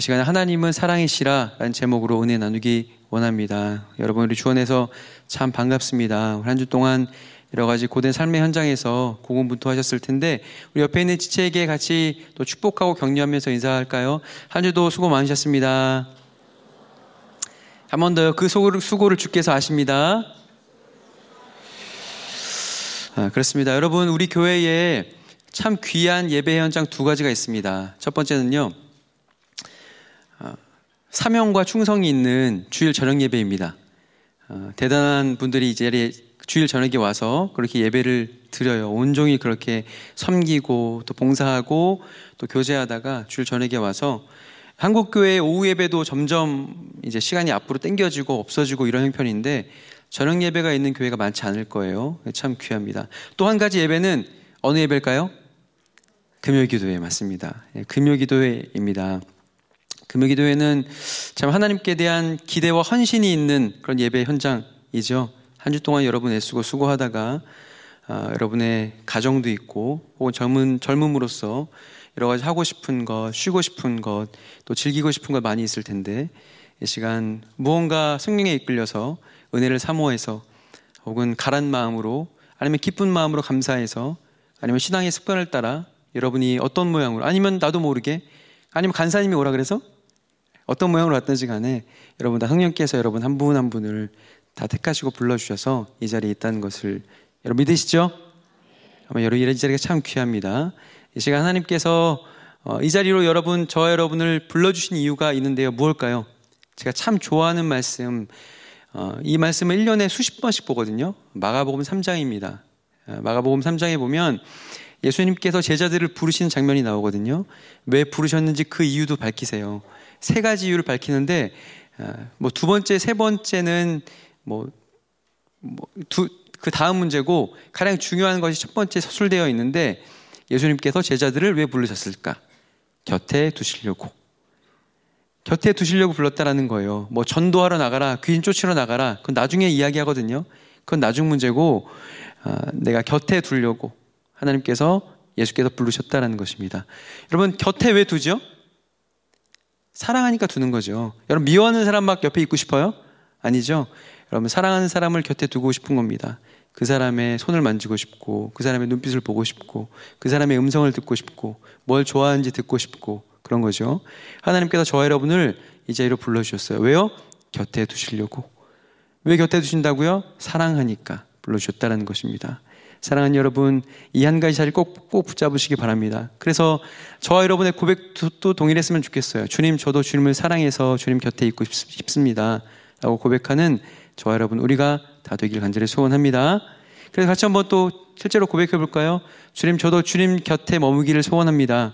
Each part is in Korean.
시간에 하나님은 사랑이시라 라는 제목으로 은혜 나누기 원합니다. 여러분, 우리 주원에서 참 반갑습니다. 한 주 동안 여러 가지 고된 삶의 현장에서 고군분투하셨을 텐데, 우리 옆에 있는 지체에게 같이 또 축복하고 격려하면서 인사할까요? 한 주도 수고 많으셨습니다. 한 번 더요. 그 수고를 주께서 아십니다. 그렇습니다. 여러분, 우리 교회에 참 귀한 예배 현장 두 가지가 있습니다. 첫 번째는요, 사명과 충성이 있는 주일 저녁 예배입니다. 대단한 분들이 이제 주일 저녁에 와서 그렇게 예배를 드려요. 온종일 그렇게 섬기고 또 봉사하고 또 교제하다가 주일 저녁에 와서, 한국교회 오후 예배도 점점 이제 시간이 앞으로 당겨지고 없어지고 이런 형편인데, 저녁 예배가 있는 교회가 많지 않을 거예요. 참 귀합니다. 또 한 가지 예배는 어느 예배일까요? 금요기도회 맞습니다. 금요기도회입니다. 금요기도회는 참 하나님께 대한 기대와 헌신이 있는 그런 예배 현장이죠. 한 주 동안 여러분 애쓰고 수고하다가 여러분의 가정도 있고 혹은 젊음으로써 여러 가지 하고 싶은 것, 쉬고 싶은 것, 또 즐기고 싶은 것 많이 있을 텐데, 이 시간 무언가 성령에 이끌려서 은혜를 사모해서, 혹은 가란 마음으로, 아니면 기쁜 마음으로 감사해서, 아니면 신앙의 습관을 따라 여러분이 어떤 모양으로, 아니면 나도 모르게, 아니면 간사님이 오라 그래서 어떤 모양으로 왔든지 간에 여러분 다 성령께서 여러분 한 분 한 분을 다 택하시고 불러주셔서 이 자리에 있다는 것을 여러분 믿으시죠? 아마 여러분 이 자리가 참 귀합니다. 이 시간 하나님께서 이 자리로 저와 여러분을 불러주신 이유가 있는데요. 무엇일까요? 제가 참 좋아하는 말씀, 이 말씀을 1년에 수십 번씩 보거든요. 마가복음 3장입니다. 마가복음 3장에 보면 예수님께서 제자들을 부르시는 장면이 나오거든요. 왜 부르셨는지 그 이유도 밝히세요. 세 가지 이유를 밝히는데, 두 번째, 세 번째는 그 다음 문제고, 가장 중요한 것이 첫 번째 서술되어 있는데, 예수님께서 제자들을 왜 부르셨을까? 곁에 두시려고 불렀다라는 거예요. 전도하러 나가라, 귀신 쫓으러 나가라, 그건 나중에 이야기하거든요. 그건 나중 문제고, 내가 곁에 두려고 예수께서 부르셨다라는 것입니다. 여러분, 곁에 왜 두죠? 사랑하니까 두는 거죠. 여러분, 미워하는 사람 막 옆에 있고 싶어요? 아니죠. 여러분, 사랑하는 사람을 곁에 두고 싶은 겁니다. 그 사람의 손을 만지고 싶고, 그 사람의 눈빛을 보고 싶고, 그 사람의 음성을 듣고 싶고, 뭘 좋아하는지 듣고 싶고, 그런 거죠. 하나님께서 저와 여러분을 이 자리로 불러주셨어요. 왜요? 곁에 두시려고. 왜 곁에 두신다고요? 사랑하니까 불러주셨다는 것입니다. 사랑하는 여러분, 이 한 가지 자리 꼭 붙잡으시기 바랍니다. 그래서 저와 여러분의 고백도 동일했으면 좋겠어요. 주님, 저도 주님을 사랑해서 주님 곁에 있고 싶습니다 라고 고백하는 저와 여러분, 우리가 다 되길 간절히 소원합니다. 그래서 같이 한번 또 실제로 고백해 볼까요? 주님, 저도 주님 곁에 머무기를 소원합니다.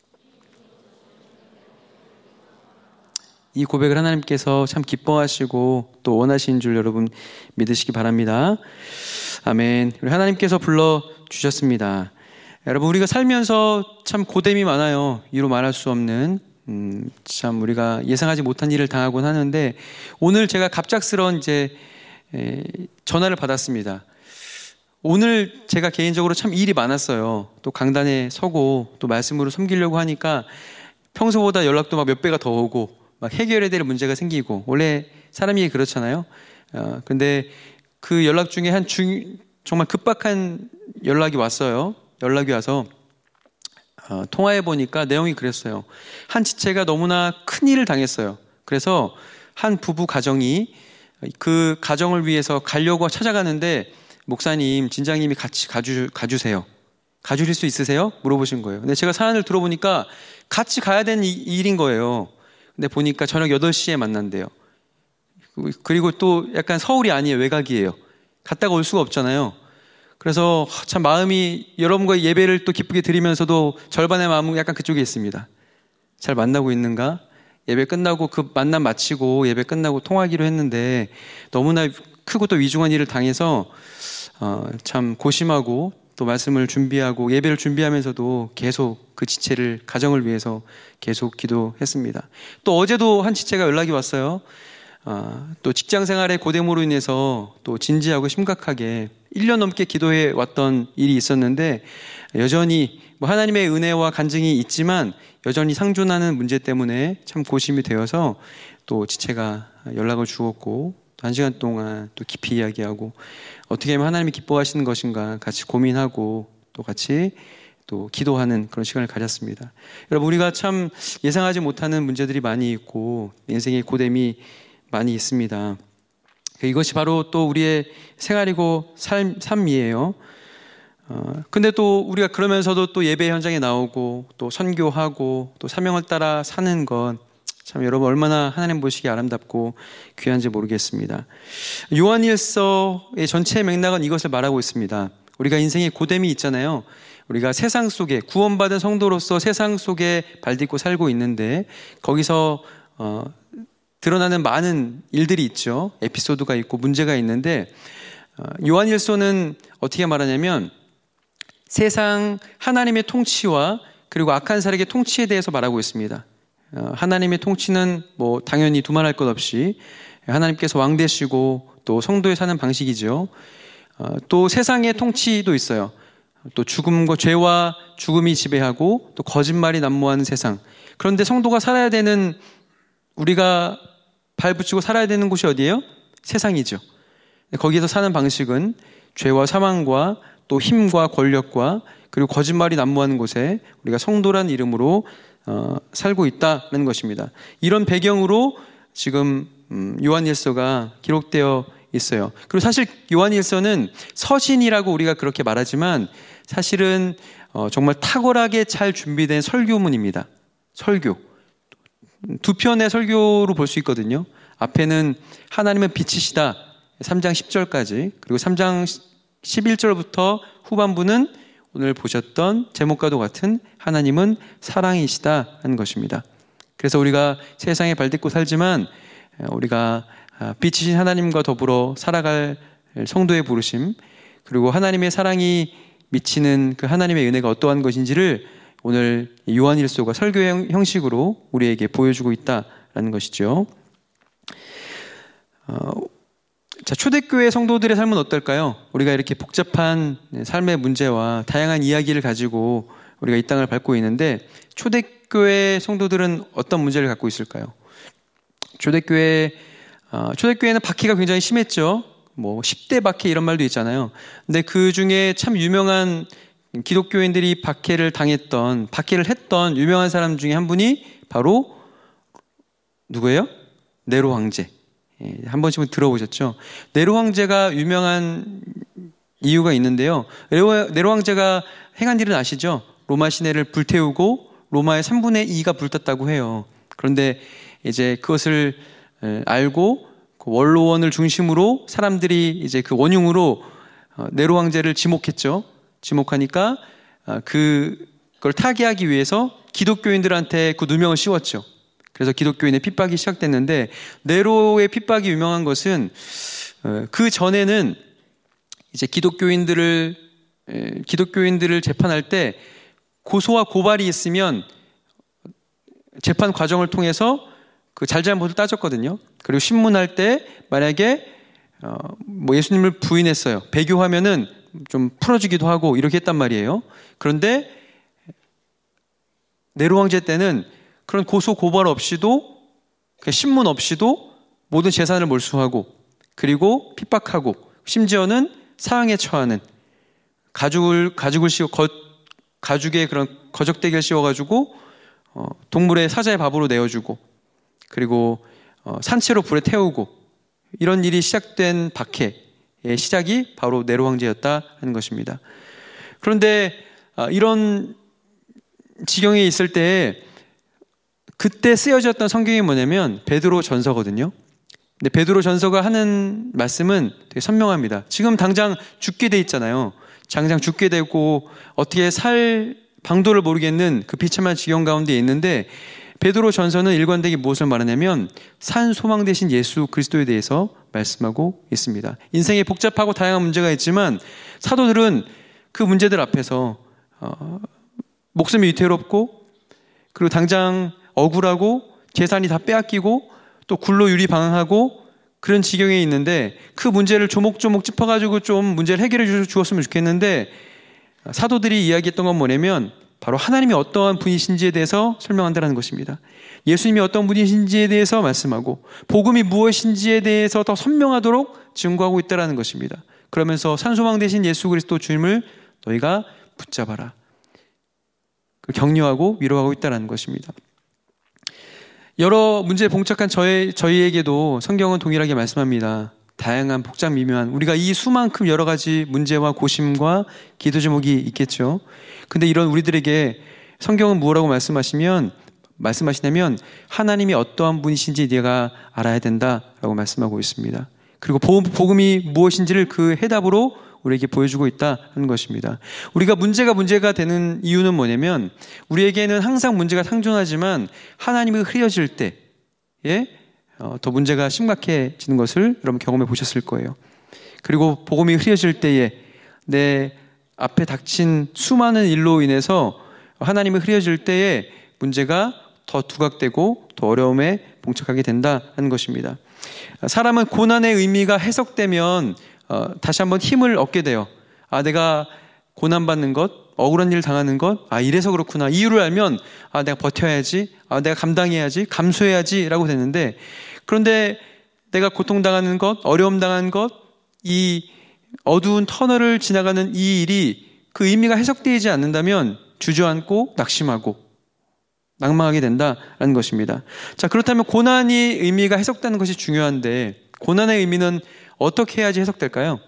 이 고백을 하나님께서 참 기뻐하시고 또 원하시는 줄 여러분 믿으시기 바랍니다. 아멘. 우리 하나님께서 불러주셨습니다. 여러분, 우리가 살면서 참 고됨이 많아요. 이루 말할 수 없는 참 우리가 예상하지 못한 일을 당하곤 하는데, 오늘 제가 갑작스러운 전화를 받았습니다. 오늘 제가 개인적으로 참 일이 많았어요. 또 강단에 서고 또 말씀으로 섬기려고 하니까 평소보다 연락도 막 몇 배가 더 오고, 막 해결해야 될 문제가 생기고, 원래 사람이 그렇잖아요. 근데 그 연락 중에 정말 급박한 연락이 왔어요. 연락이 와서 통화해 보니까 내용이 그랬어요. 한 지체가 너무나 큰 일을 당했어요. 그래서 한 부부 가정이 그 가정을 위해서 가려고 찾아가는데, 목사님, 진장님이 같이 가주세요. 가주실 수 있으세요? 물어보신 거예요. 근데 제가 사안을 들어보니까 같이 가야 되는 일인 거예요. 근데 보니까 저녁 8시에 만난대요. 그리고 또 약간 서울이 아니에요. 외곽이에요. 갔다가 올 수가 없잖아요. 그래서 참 마음이, 여러분과 예배를 또 기쁘게 드리면서도 절반의 마음은 약간 그쪽에 있습니다. 잘 만나고 있는가? 예배 끝나고 그 만남 마치고 예배 끝나고 통화하기로 했는데 너무나 크고 또 위중한 일을 당해서 참 고심하고 또 말씀을 준비하고 예배를 준비하면서도 계속 그 지체를, 가정을 위해서 계속 기도했습니다. 또 어제도 한 지체가 연락이 왔어요. 또 직장 생활의 고됨으로 인해서 또 진지하고 심각하게 1년 넘게 기도해 왔던 일이 있었는데 여전히 하나님의 은혜와 간증이 있지만 여전히 상존하는 문제 때문에 참 고심이 되어서 또 지체가 연락을 주었고 또 1시간 동안 또 깊이 이야기하고 어떻게 하면 하나님이 기뻐하시는 것인가 같이 고민하고 또 같이 또 기도하는 그런 시간을 가졌습니다. 여러분, 우리가 참 예상하지 못하는 문제들이 많이 있고 인생의 고됨이 많이 있습니다. 이것이 바로 또 우리의 생활이고 삶이에요. 근데 또 우리가 그러면서도 또 예배 현장에 나오고 또 선교하고 또 사명을 따라 사는 것 참 여러분 얼마나 하나님 보시기에 아름답고 귀한지 모르겠습니다. 요한일서의 전체 맥락은 이것을 말하고 있습니다. 우리가 인생의 고됨이 있잖아요. 우리가 세상 속에 구원받은 성도로서 세상 속에 발딛고 살고 있는데 거기서 드러나는 많은 일들이 있죠. 에피소드가 있고 문제가 있는데 요한일서는 어떻게 말하냐면 세상 하나님의 통치와 그리고 악한 세력의 통치에 대해서 말하고 있습니다. 하나님의 통치는 당연히 두말할 것 없이 하나님께서 왕 되시고 또 성도의 사는 방식이죠. 또 세상의 통치도 있어요. 또 죽음과 죄와 죽음이 지배하고 또 거짓말이 난무하는 세상. 그런데 성도가 살아야 되는, 우리가 발붙이고 살아야 되는 곳이 어디예요? 세상이죠. 거기에서 사는 방식은 죄와 사망과 또 힘과 권력과 그리고 거짓말이 난무하는 곳에 우리가 성도란 이름으로 살고 있다는 것입니다. 이런 배경으로 지금 요한일서가 기록되어 있어요. 그리고 사실 요한일서는 서신이라고 우리가 그렇게 말하지만 사실은 정말 탁월하게 잘 준비된 설교문입니다. 설교. 두 편의 설교로 볼 수 있거든요. 앞에는 하나님은 빛이시다 3장 10절까지, 그리고 3장 11절부터 후반부는 오늘 보셨던 제목과도 같은 하나님은 사랑이시다 하는 것입니다. 그래서 우리가 세상에 발딛고 살지만 우리가 빛이신 하나님과 더불어 살아갈 성도의 부르심, 그리고 하나님의 사랑이 미치는 그 하나님의 은혜가 어떠한 것인지를 오늘 요한일서가 설교 형식으로 우리에게 보여주고 있다라는 것이죠. 자, 초대교회 성도들의 삶은 어떨까요? 우리가 이렇게 복잡한 삶의 문제와 다양한 이야기를 가지고 우리가 이 땅을 밟고 있는데 초대교회 성도들은 어떤 문제를 갖고 있을까요? 초대교회에는 박해가 굉장히 심했죠. 10대 박해 이런 말도 있잖아요. 근데 그 중에 참 유명한 기독교인들이 박해를 했던 유명한 사람 중에 한 분이 바로 누구예요? 네로 황제. 한 번씩은 들어보셨죠? 네로 황제가 유명한 이유가 있는데요. 네로 황제가 행한 일은 아시죠? 로마 시내를 불태우고 로마의 3분의 2가 불탔다고 해요. 그런데 이제 그것을 알고 그 원로원을 중심으로 사람들이 이제 그 원흉으로 네로 황제를 지목했죠. 지목하니까 그걸 타개하기 위해서 기독교인들한테 그 누명을 씌웠죠. 그래서 기독교인의 핍박이 시작됐는데 네로의 핍박이 유명한 것은 그 전에는 이제 기독교인들을 재판할 때 고소와 고발이 있으면 재판 과정을 통해서 그 잘잘못을 따졌거든요. 그리고 신문할 때 만약에 예수님을 부인했어요. 배교하면은 좀 풀어주기도 하고 이렇게 했단 말이에요. 그런데 네로 황제 때는 그런 고소 고발 없이도, 신문 없이도 모든 재산을 몰수하고 그리고 핍박하고 심지어는 사형에 처하는 가죽에 그런 거적대기를 씌워가지고 동물의 사자의 밥으로 내어주고 그리고 산채로 불에 태우고 이런 일이 시작된 박해의 시작이 바로 네로 황제였다 하는 것입니다. 그런데 이런 지경에 있을 때 그때 쓰여졌던 성경이 뭐냐면 베드로 전서거든요. 근데 베드로 전서가 하는 말씀은 되게 선명합니다. 지금 당장 죽게 돼 있잖아요. 당장 죽게 되고 어떻게 살 방도를 모르겠는 그 비참한 지경 가운데 있는데 베드로 전서는 일관되게 무엇을 말하냐면 산 소망 되신 예수 그리스도에 대해서 말씀하고 있습니다. 인생에 복잡하고 다양한 문제가 있지만 사도들은 그 문제들 앞에서 목숨이 위태롭고 그리고 당장 억울하고 재산이 다 빼앗기고 또 굴로 유리방황하고 그런 지경에 있는데 그 문제를 조목조목 짚어가지고 좀 문제를 해결해 주었으면 좋겠는데 사도들이 이야기했던 건 뭐냐면 바로 하나님이 어떠한 분이신지에 대해서 설명한다는 것입니다. 예수님이 어떤 분이신지에 대해서 말씀하고 복음이 무엇인지에 대해서 더 선명하도록 증거하고 있다는 것입니다. 그러면서 산소망 대신 예수 그리스도 주님을 너희가 붙잡아라. 격려하고 위로하고 있다는 것입니다. 여러 문제에 봉착한 저희에게도 성경은 동일하게 말씀합니다. 다양한 복잡 미묘한 우리가 이 수만큼 여러 가지 문제와 고심과 기도 제목이 있겠죠. 근데 이런 우리들에게 성경은 뭐라고 말씀하시냐면 하나님이 어떠한 분이신지 네가 알아야 된다라고 말씀하고 있습니다. 그리고 복음이 무엇인지를 그 해답으로 우리에게 보여주고 있다는 것입니다. 우리가 문제가 되는 이유는 뭐냐면 우리에게는 항상 문제가 상존하지만 하나님이 흐려질 때에 더 문제가 심각해지는 것을 여러분 경험해 보셨을 거예요. 그리고 복음이 흐려질 때에 내 앞에 닥친 수많은 일로 인해서 하나님이 흐려질 때에 문제가 더 두각되고 더 어려움에 봉착하게 된다는 것입니다. 사람은 고난의 의미가 해석되면 다시 한번 힘을 얻게 돼요. 내가 고난받는 것, 억울한 일 당하는 것, 이래서 그렇구나. 이유를 알면 내가 버텨야지, 내가 감당해야지, 감수해야지 라고 되는데, 그런데 내가 고통당하는 것, 어려움 당하는 것, 이 어두운 터널을 지나가는 이 일이 그 의미가 해석되지 않는다면 주저앉고 낙심하고 낭망하게 된다는 것입니다. 자, 그렇다면 고난의 의미가 해석되는 것이 중요한데 고난의 의미는 어떻게 해야지 해석될까요?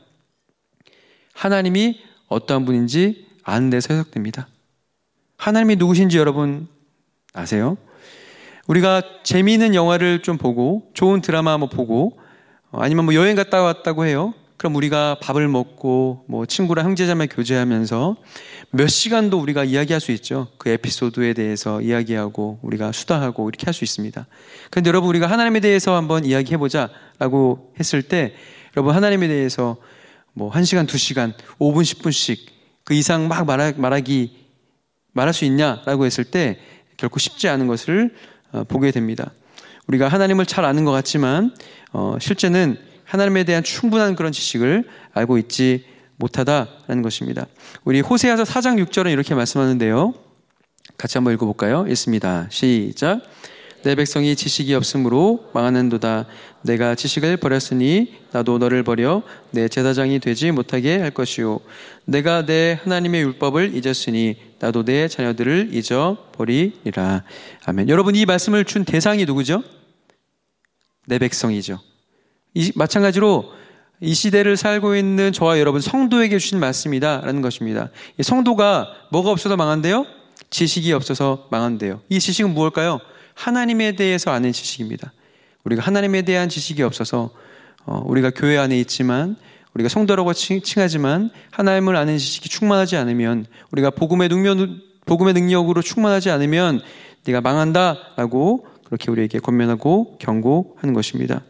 하나님이 어떠한 분인지 아는 데서 해석됩니다. 하나님이 누구신지 여러분 아세요? 우리가 재미있는 영화를 좀 보고 좋은 드라마 뭐 보고 아니면 여행 갔다 왔다고 해요. 그럼 우리가 밥을 먹고 친구랑 형제자매 교제하면서 몇 시간도 우리가 이야기할 수 있죠. 그 에피소드에 대해서 이야기하고 우리가 수다하고 이렇게 할 수 있습니다. 그런데 여러분 우리가 하나님에 대해서 한번 이야기해보자 라고 했을 때 여러분 하나님에 대해서 1시간, 2시간, 5분, 10분씩 그 이상 막 말할 수 있냐라고 했을 때 결코 쉽지 않은 것을 보게 됩니다. 우리가 하나님을 잘 아는 것 같지만 실제는 하나님에 대한 충분한 그런 지식을 알고 있지 못하다라는 것입니다. 우리 호세아서 4장 6절은 이렇게 말씀하는데요. 같이 한번 읽어볼까요? 읽습니다. 시작. 내 백성이 지식이 없으므로 망하는도다. 내가 지식을 버렸으니 나도 너를 버려 내 제사장이 되지 못하게 할 것이요. 내가 내 하나님의 율법을 잊었으니 나도 내 자녀들을 잊어버리리라. 아멘. 여러분 이 말씀을 준 대상이 누구죠? 내 백성이죠. 마찬가지로 이 시대를 살고 있는 저와 여러분 성도에게 주신 말씀이다 라는 것입니다. 이 성도가 뭐가 없어서 망한대요? 지식이 없어서 망한대요. 이 지식은 무엇일까요? 하나님에 대해서 아는 지식입니다. 우리가 하나님에 대한 지식이 없어서 우리가 교회 안에 있지만 우리가 성도라고 칭하지만 하나님을 아는 지식이 충만하지 않으면 우리가 복음의 능력으로 충만하지 않으면 네가 망한다라고 그렇게 우리에게 권면하고 경고하는 것입니다.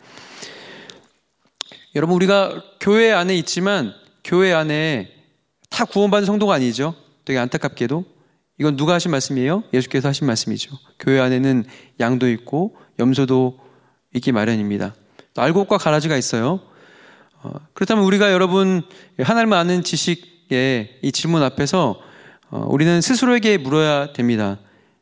여러분 우리가 교회 안에 있지만 교회 안에 다 구원받은 성도가 아니죠. 되게 안타깝게도 이건 누가 하신 말씀이에요? 예수께서 하신 말씀이죠. 교회 안에는 양도 있고 염소도 있기 마련입니다. 알곡과 가라지가 있어요. 그렇다면 우리가 여러분 하나님을 아는 지식의 이 질문 앞에서 우리는 스스로에게 물어야 됩니다.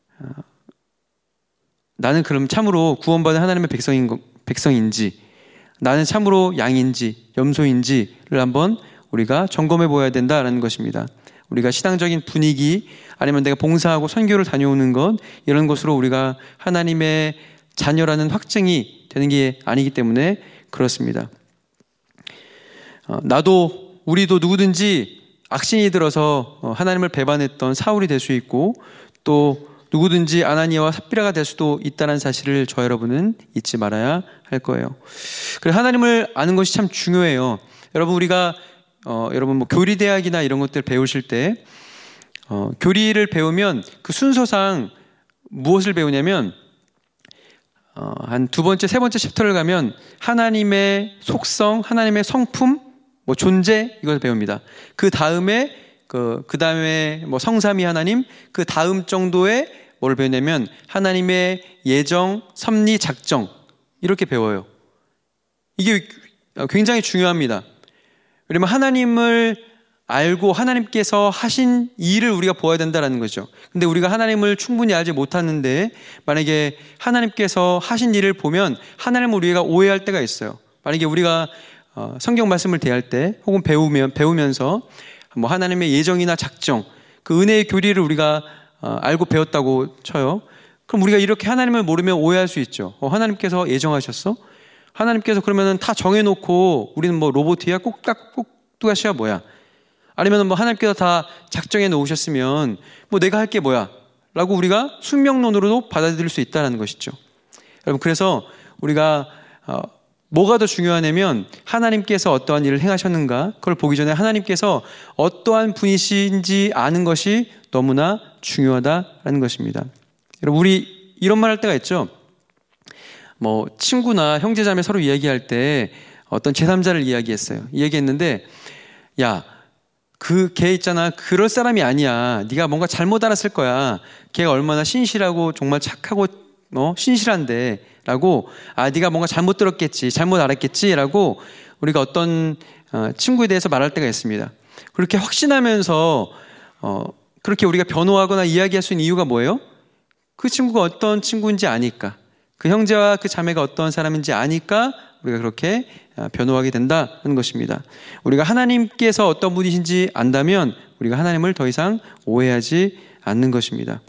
나는 그럼 참으로 구원받은 하나님의 백성인지 나는 참으로 양인지 염소인지를 한번 우리가 점검해 보아야 된다라는 것입니다. 우리가 신앙적인 분위기 아니면 내가 봉사하고 선교를 다녀오는 것 이런 것으로 우리가 하나님의 자녀라는 확증이 되는 게 아니기 때문에 그렇습니다. 우리도 누구든지 악신이 들어서 하나님을 배반했던 사울이 될 수 있고 또 누구든지 아나니아와 삽비라가 될 수도 있다는 사실을 저 여러분은 잊지 말아야 할 거예요. 그래서 하나님을 아는 것이 참 중요해요. 여러분 우리가 여러분 교리대학이나 이런 것들 배우실 때 교리를 배우면 그 순서상 무엇을 배우냐면 한 두 번째, 세 번째 챕터를 가면 하나님의 속성, 하나님의 성품, 존재 이것을 배웁니다. 그 다음에 성삼위 하나님, 그 다음 정도에 뭘 배우냐면 하나님의 예정, 섭리, 작정 이렇게 배워요. 이게 굉장히 중요합니다. 왜냐면 하나님을 알고 하나님께서 하신 일을 우리가 보아야 된다는 거죠. 근데 우리가 하나님을 충분히 알지 못하는데 만약에 하나님께서 하신 일을 보면 하나님을 우리가 오해할 때가 있어요. 만약에 우리가 성경 말씀을 대할 때 혹은 배우면서 뭐 하나님의 예정이나 작정, 그 은혜의 교리를 우리가 알고 배웠다고 쳐요. 그럼 우리가 이렇게 하나님을 모르면 오해할 수 있죠. 하나님께서 예정하셨어? 하나님께서 그러면은 다 정해놓고 우리는 뭐 로봇이야? 꼭두가시야 뭐야? 아니면 뭐 하나님께서 다 작정해 놓으셨으면 뭐 내가 할 게 뭐야? 라고 우리가 숙명론으로도 받아들일 수 있다는 것이죠. 여러분, 그래서 우리가 뭐가 더 중요하냐면 하나님께서 어떠한 일을 행하셨는가, 그걸 보기 전에 하나님께서 어떠한 분이신지 아는 것이 너무나 중요하다라는 것입니다. 여러분, 우리 이런 말 할 때가 있죠. 뭐 친구나 형제자매 서로 이야기할 때 어떤 제3자를 이야기했어요. 이야기했는데, 야, 걔 있잖아, 그럴 사람이 아니야. 네가 뭔가 잘못 알았을 거야. 걔가 얼마나 신실하고 정말 착하고 신실한데 라고, 네가 뭔가 잘못 들었겠지, 잘못 알았겠지 라고 우리가 어떤 친구에 대해서 말할 때가 있습니다. 그렇게 확신하면서 그렇게 우리가 변호하거나 이야기할 수 있는 이유가 뭐예요? 그 친구가 어떤 친구인지 아니까, 그 형제와 그 자매가 어떤 사람인지 아니까 우리가 그렇게 변호하게 된다는 것입니다. 우리가 하나님께서 어떤 분이신지 안다면 우리가 하나님을 더 이상 오해하지 않는 것입니다.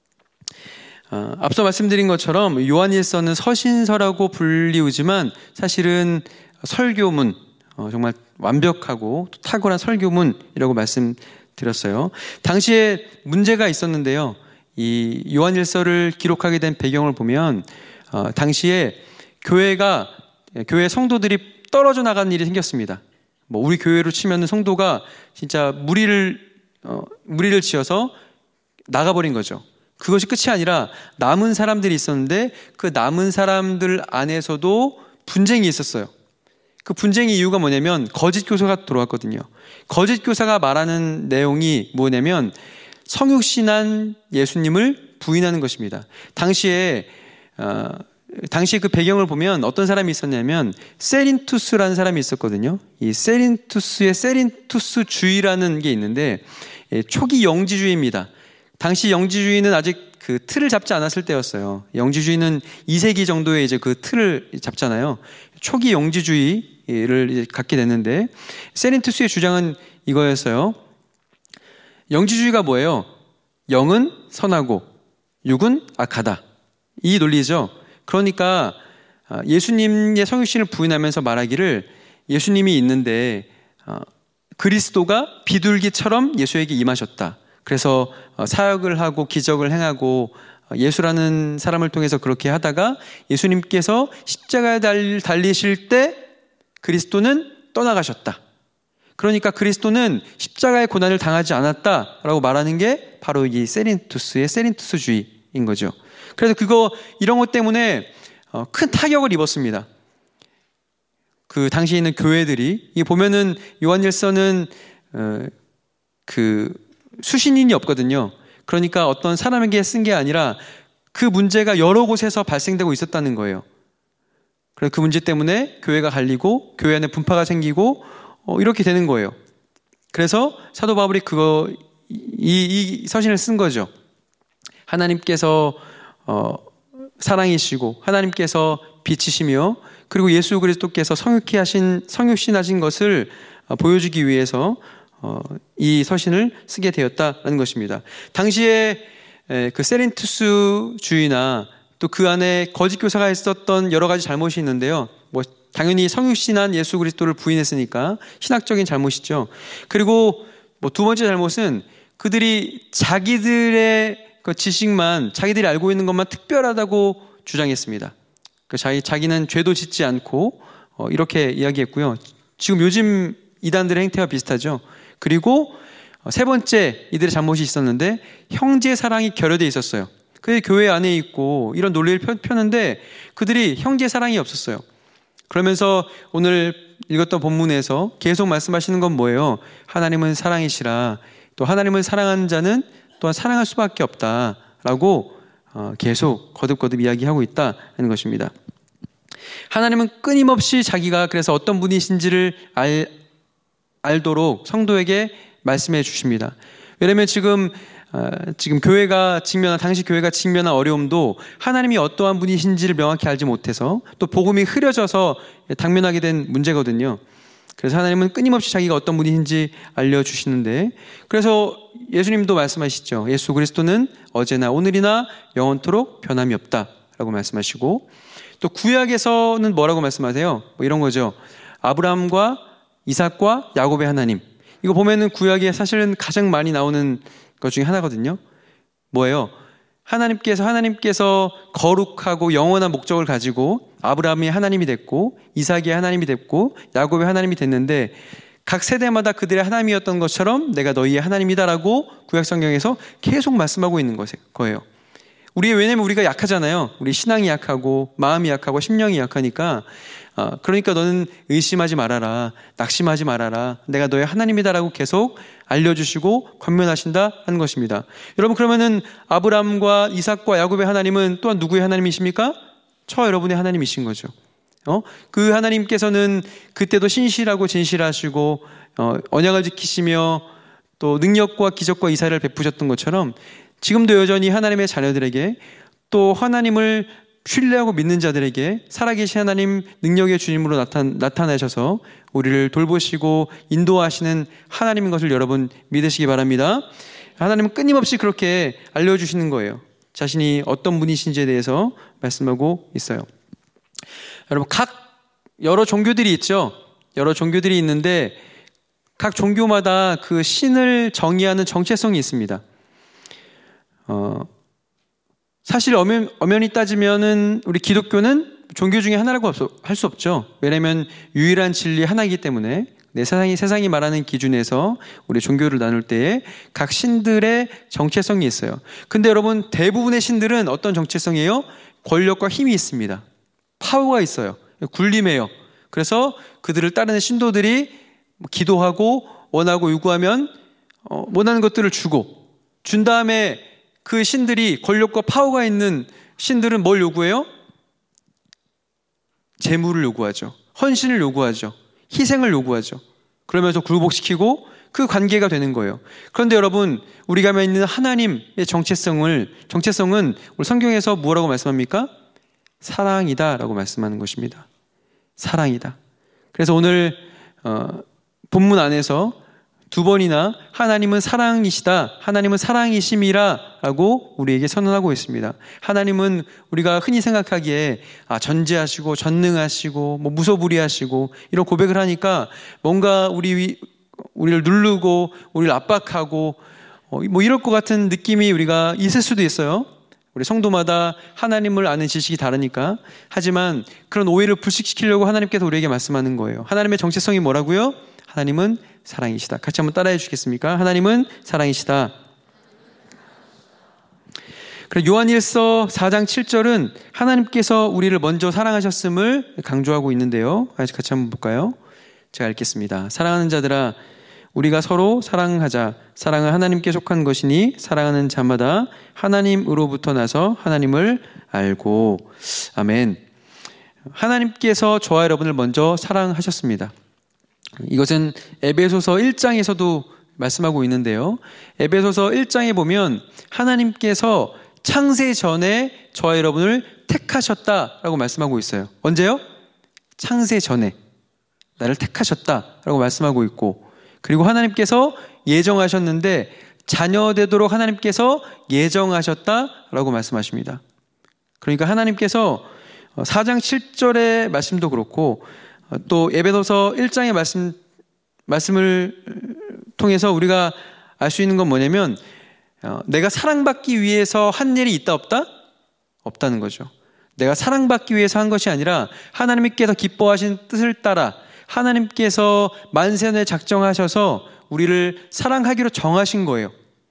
앞서 말씀드린 것처럼 요한일서는 서신서라고 불리우지만 사실은 설교문, 정말 완벽하고 탁월한 설교문이라고 말씀드렸어요. 당시에 문제가 있었는데요. 이 요한일서를 기록하게 된 배경을 보면 당시에 교회 성도들이 떨어져 나가는 일이 생겼습니다. 뭐 우리 교회로 치면 성도가 진짜 무리를 지어서 나가버린 거죠. 그것이 끝이 아니라 남은 사람들이 있었는데 그 남은 사람들 안에서도 분쟁이 있었어요. 그 분쟁의 이유가 뭐냐면 거짓 교사가 들어왔거든요. 거짓 교사가 말하는 내용이 뭐냐면 성육신한 예수님을 부인하는 것입니다. 당시에 그 배경을 보면 어떤 사람이 있었냐면 세린투스라는 사람이 있었거든요. 이 세린투스의 세린투스주의라는 게 있는데 초기 영지주의입니다. 당시 영지주의는 아직 그 틀을 잡지 않았을 때였어요. 영지주의는 2세기 정도에 이제 그 틀을 잡잖아요. 초기 영지주의를 이제 갖게 됐는데 세린투스의 주장은 이거였어요. 영지주의가 뭐예요? 영은 선하고 육은 악하다. 이 논리죠. 그러니까 예수님의 성육신을 부인하면서 말하기를 예수님이 있는데 그리스도가 비둘기처럼 예수에게 임하셨다. 그래서 사역을 하고 기적을 행하고 예수라는 사람을 통해서 그렇게 하다가 예수님께서 십자가에 달리실 때 그리스도는 떠나가셨다. 그러니까 그리스도는 십자가의 고난을 당하지 않았다라고 말하는 게 바로 이 세린투스의 세린투스주의인 거죠. 그래서 이런 것 때문에 큰 타격을 입었습니다. 그 당시에 있는 교회들이, 이 보면은 요한일서는 그 수신인이 없거든요. 그러니까 어떤 사람에게 쓴 게 아니라 그 문제가 여러 곳에서 발생되고 있었다는 거예요. 그래서 그 문제 때문에 교회가 갈리고 교회 안에 분파가 생기고 이렇게 되는 거예요. 그래서 사도 바울이 이 서신을 쓴 거죠. 하나님께서 사랑이시고 하나님께서 빛이시며 그리고 예수 그리스도께서 성육신하신 것을 보여주기 위해서 이 서신을 쓰게 되었다는 것입니다. 당시에 그 세린투스주의나 또 그 안에 거짓 교사가 있었던 여러 가지 잘못이 있는데요. 뭐 당연히 성육신한 예수 그리스도를 부인했으니까 신학적인 잘못이죠. 그리고 뭐 두 번째 잘못은 그들이 자기들의 그 지식만, 자기들이 알고 있는 것만 특별하다고 주장했습니다. 자기는 죄도 짓지 않고 이렇게 이야기했고요. 지금 요즘 이단들의 행태와 비슷하죠. 그리고 세 번째 이들의 잘못이 있었는데 형제 사랑이 결여되어 있었어요. 그게 교회 안에 있고 이런 논리를 펴는데 그들이 형제 사랑이 없었어요. 그러면서 오늘 읽었던 본문에서 계속 말씀하시는 건 뭐예요? 하나님은 사랑이시라. 또 하나님을 사랑하는 자는 또한 사랑할 수밖에 없다라고 계속 거듭거듭 이야기하고 있다는 것입니다. 하나님은 끊임없이 자기가 그래서 어떤 분이신지를 알도록 성도에게 말씀해 주십니다. 왜냐하면 지금 교회가 당시 교회가 직면한 어려움도 하나님이 어떠한 분이신지를 명확히 알지 못해서 또 복음이 흐려져서 당면하게 된 문제거든요. 그래서 하나님은 끊임없이 자기가 어떤 분이신지 알려주시는데, 그래서 예수님도 말씀하시죠. 예수 그리스도는 어제나 오늘이나 영원토록 변함이 없다라고 말씀하시고, 또 구약에서는 뭐라고 말씀하세요? 뭐 이런 거죠. 아브라함과 이삭과 야곱의 하나님. 이거 보면은 구약에 사실은 가장 많이 나오는 것 중에 하나거든요. 뭐예요? 하나님께서 거룩하고 영원한 목적을 가지고 아브라함이 하나님이 됐고 이삭이 하나님이 됐고 야곱이 하나님이 됐는데, 각 세대마다 그들의 하나님이었던 것처럼 내가 너희의 하나님이다라고 구약 성경에서 계속 말씀하고 있는 거예요. 왜냐면 우리가 약하잖아요. 우리 신앙이 약하고 마음이 약하고 심령이 약하니까, 그러니까 너는 의심하지 말아라, 낙심하지 말아라, 내가 너의 하나님이다라고 계속 알려주시고 권면하신다 하는 것입니다. 여러분, 그러면은 아브라함과 이삭과 야곱의 하나님은 또한 누구의 하나님이십니까? 저와 여러분의 하나님이신 거죠. 그 하나님께서는 그때도 신실하고 진실하시고 언약을 지키시며 또 능력과 기적과 이사를 베푸셨던 것처럼 지금도 여전히 하나님의 자녀들에게, 또 하나님을 신뢰하고 믿는 자들에게 살아계신 하나님, 능력의 주님으로 나타나셔서 우리를 돌보시고 인도하시는 하나님인 것을 여러분 믿으시기 바랍니다. 하나님은 끊임없이 그렇게 알려주시는 거예요. 자신이 어떤 분이신지에 대해서 말씀하고 있어요. 여러분, 여러 종교들이 있죠. 여러 종교들이 있는데 각 종교마다 그 신을 정의하는 정체성이 있습니다. 사실 엄연히 따지면은 우리 기독교는 종교 중에 하나라고 할 수 없죠. 왜냐하면 유일한 진리 하나이기 때문에 세상이 말하는 기준에서 우리 종교를 나눌 때에 각 신들의 정체성이 있어요. 근데 여러분, 대부분의 신들은 어떤 정체성이에요? 권력과 힘이 있습니다. 파워가 있어요. 군림해요. 그래서 그들을 따르는 신도들이 기도하고 원하고 요구하면 원하는 것들을 준 다음에 그 신들이, 권력과 파워가 있는 신들은 뭘 요구해요? 재물을 요구하죠. 헌신을 요구하죠. 희생을 요구하죠. 그러면서 굴복시키고 그 관계가 되는 거예요. 그런데 여러분, 우리가 믿는 하나님의 정체성은 우리 성경에서 뭐라고 말씀합니까? 사랑이다라고 말씀하는 것입니다. 사랑이다. 그래서 오늘 본문 안에서 두 번이나 하나님은 사랑이시다, 하나님은 사랑이심이라 라고 우리에게 선언하고 있습니다. 하나님은 우리가 흔히 생각하기에 전지하시고 전능하시고 무소불위하시고 이런 고백을 하니까 뭔가 우리를 누르고 우리를 압박하고 이럴 것 같은 느낌이 우리가 있을 수도 있어요. 우리 성도마다 하나님을 아는 지식이 다르니까. 하지만 그런 오해를 불식시키려고 하나님께서 우리에게 말씀하는 거예요. 하나님의 정체성이 뭐라고요? 하나님은 사랑이시다. 같이 한번 따라해 주시겠습니까? 하나님은 사랑이시다. 그리고 요한일서 4장 7절은 하나님께서 우리를 먼저 사랑하셨음을 강조하고 있는데요. 같이 한번 볼까요? 제가 읽겠습니다. 사랑하는 자들아, 우리가 서로 사랑하자. 사랑은 하나님께 속한 것이니 사랑하는 자마다 하나님으로부터 나서 하나님을 알고. 아멘. 하나님께서 저와 여러분을 먼저 사랑하셨습니다. 이것은 에베소서 1장에서도 말씀하고 있는데요. 에베소서 1장에 보면 하나님께서 창세 전에 저와 여러분을 택하셨다라고 말씀하고 있어요. 언제요? 창세 전에 나를 택하셨다라고 말씀하고 있고, 그리고 하나님께서 예정하셨는데 자녀 되도록 하나님께서 예정하셨다라고 말씀하십니다. 그러니까 하나님께서 4장 7절의 말씀도 그렇고 또 에베소서 1장의 말씀을 통해서 우리가 알 수 있는 건 뭐냐면, 내가 사랑받기 위해서 한 일이 있다 없다? 없다는 거죠. 내가 사랑받기 위해서 한 것이 아니라 하나님께서 기뻐하신 뜻을 따라 하나님께서 만세전에 작정하셔서 우리를 사랑하기로 정하신 거예요.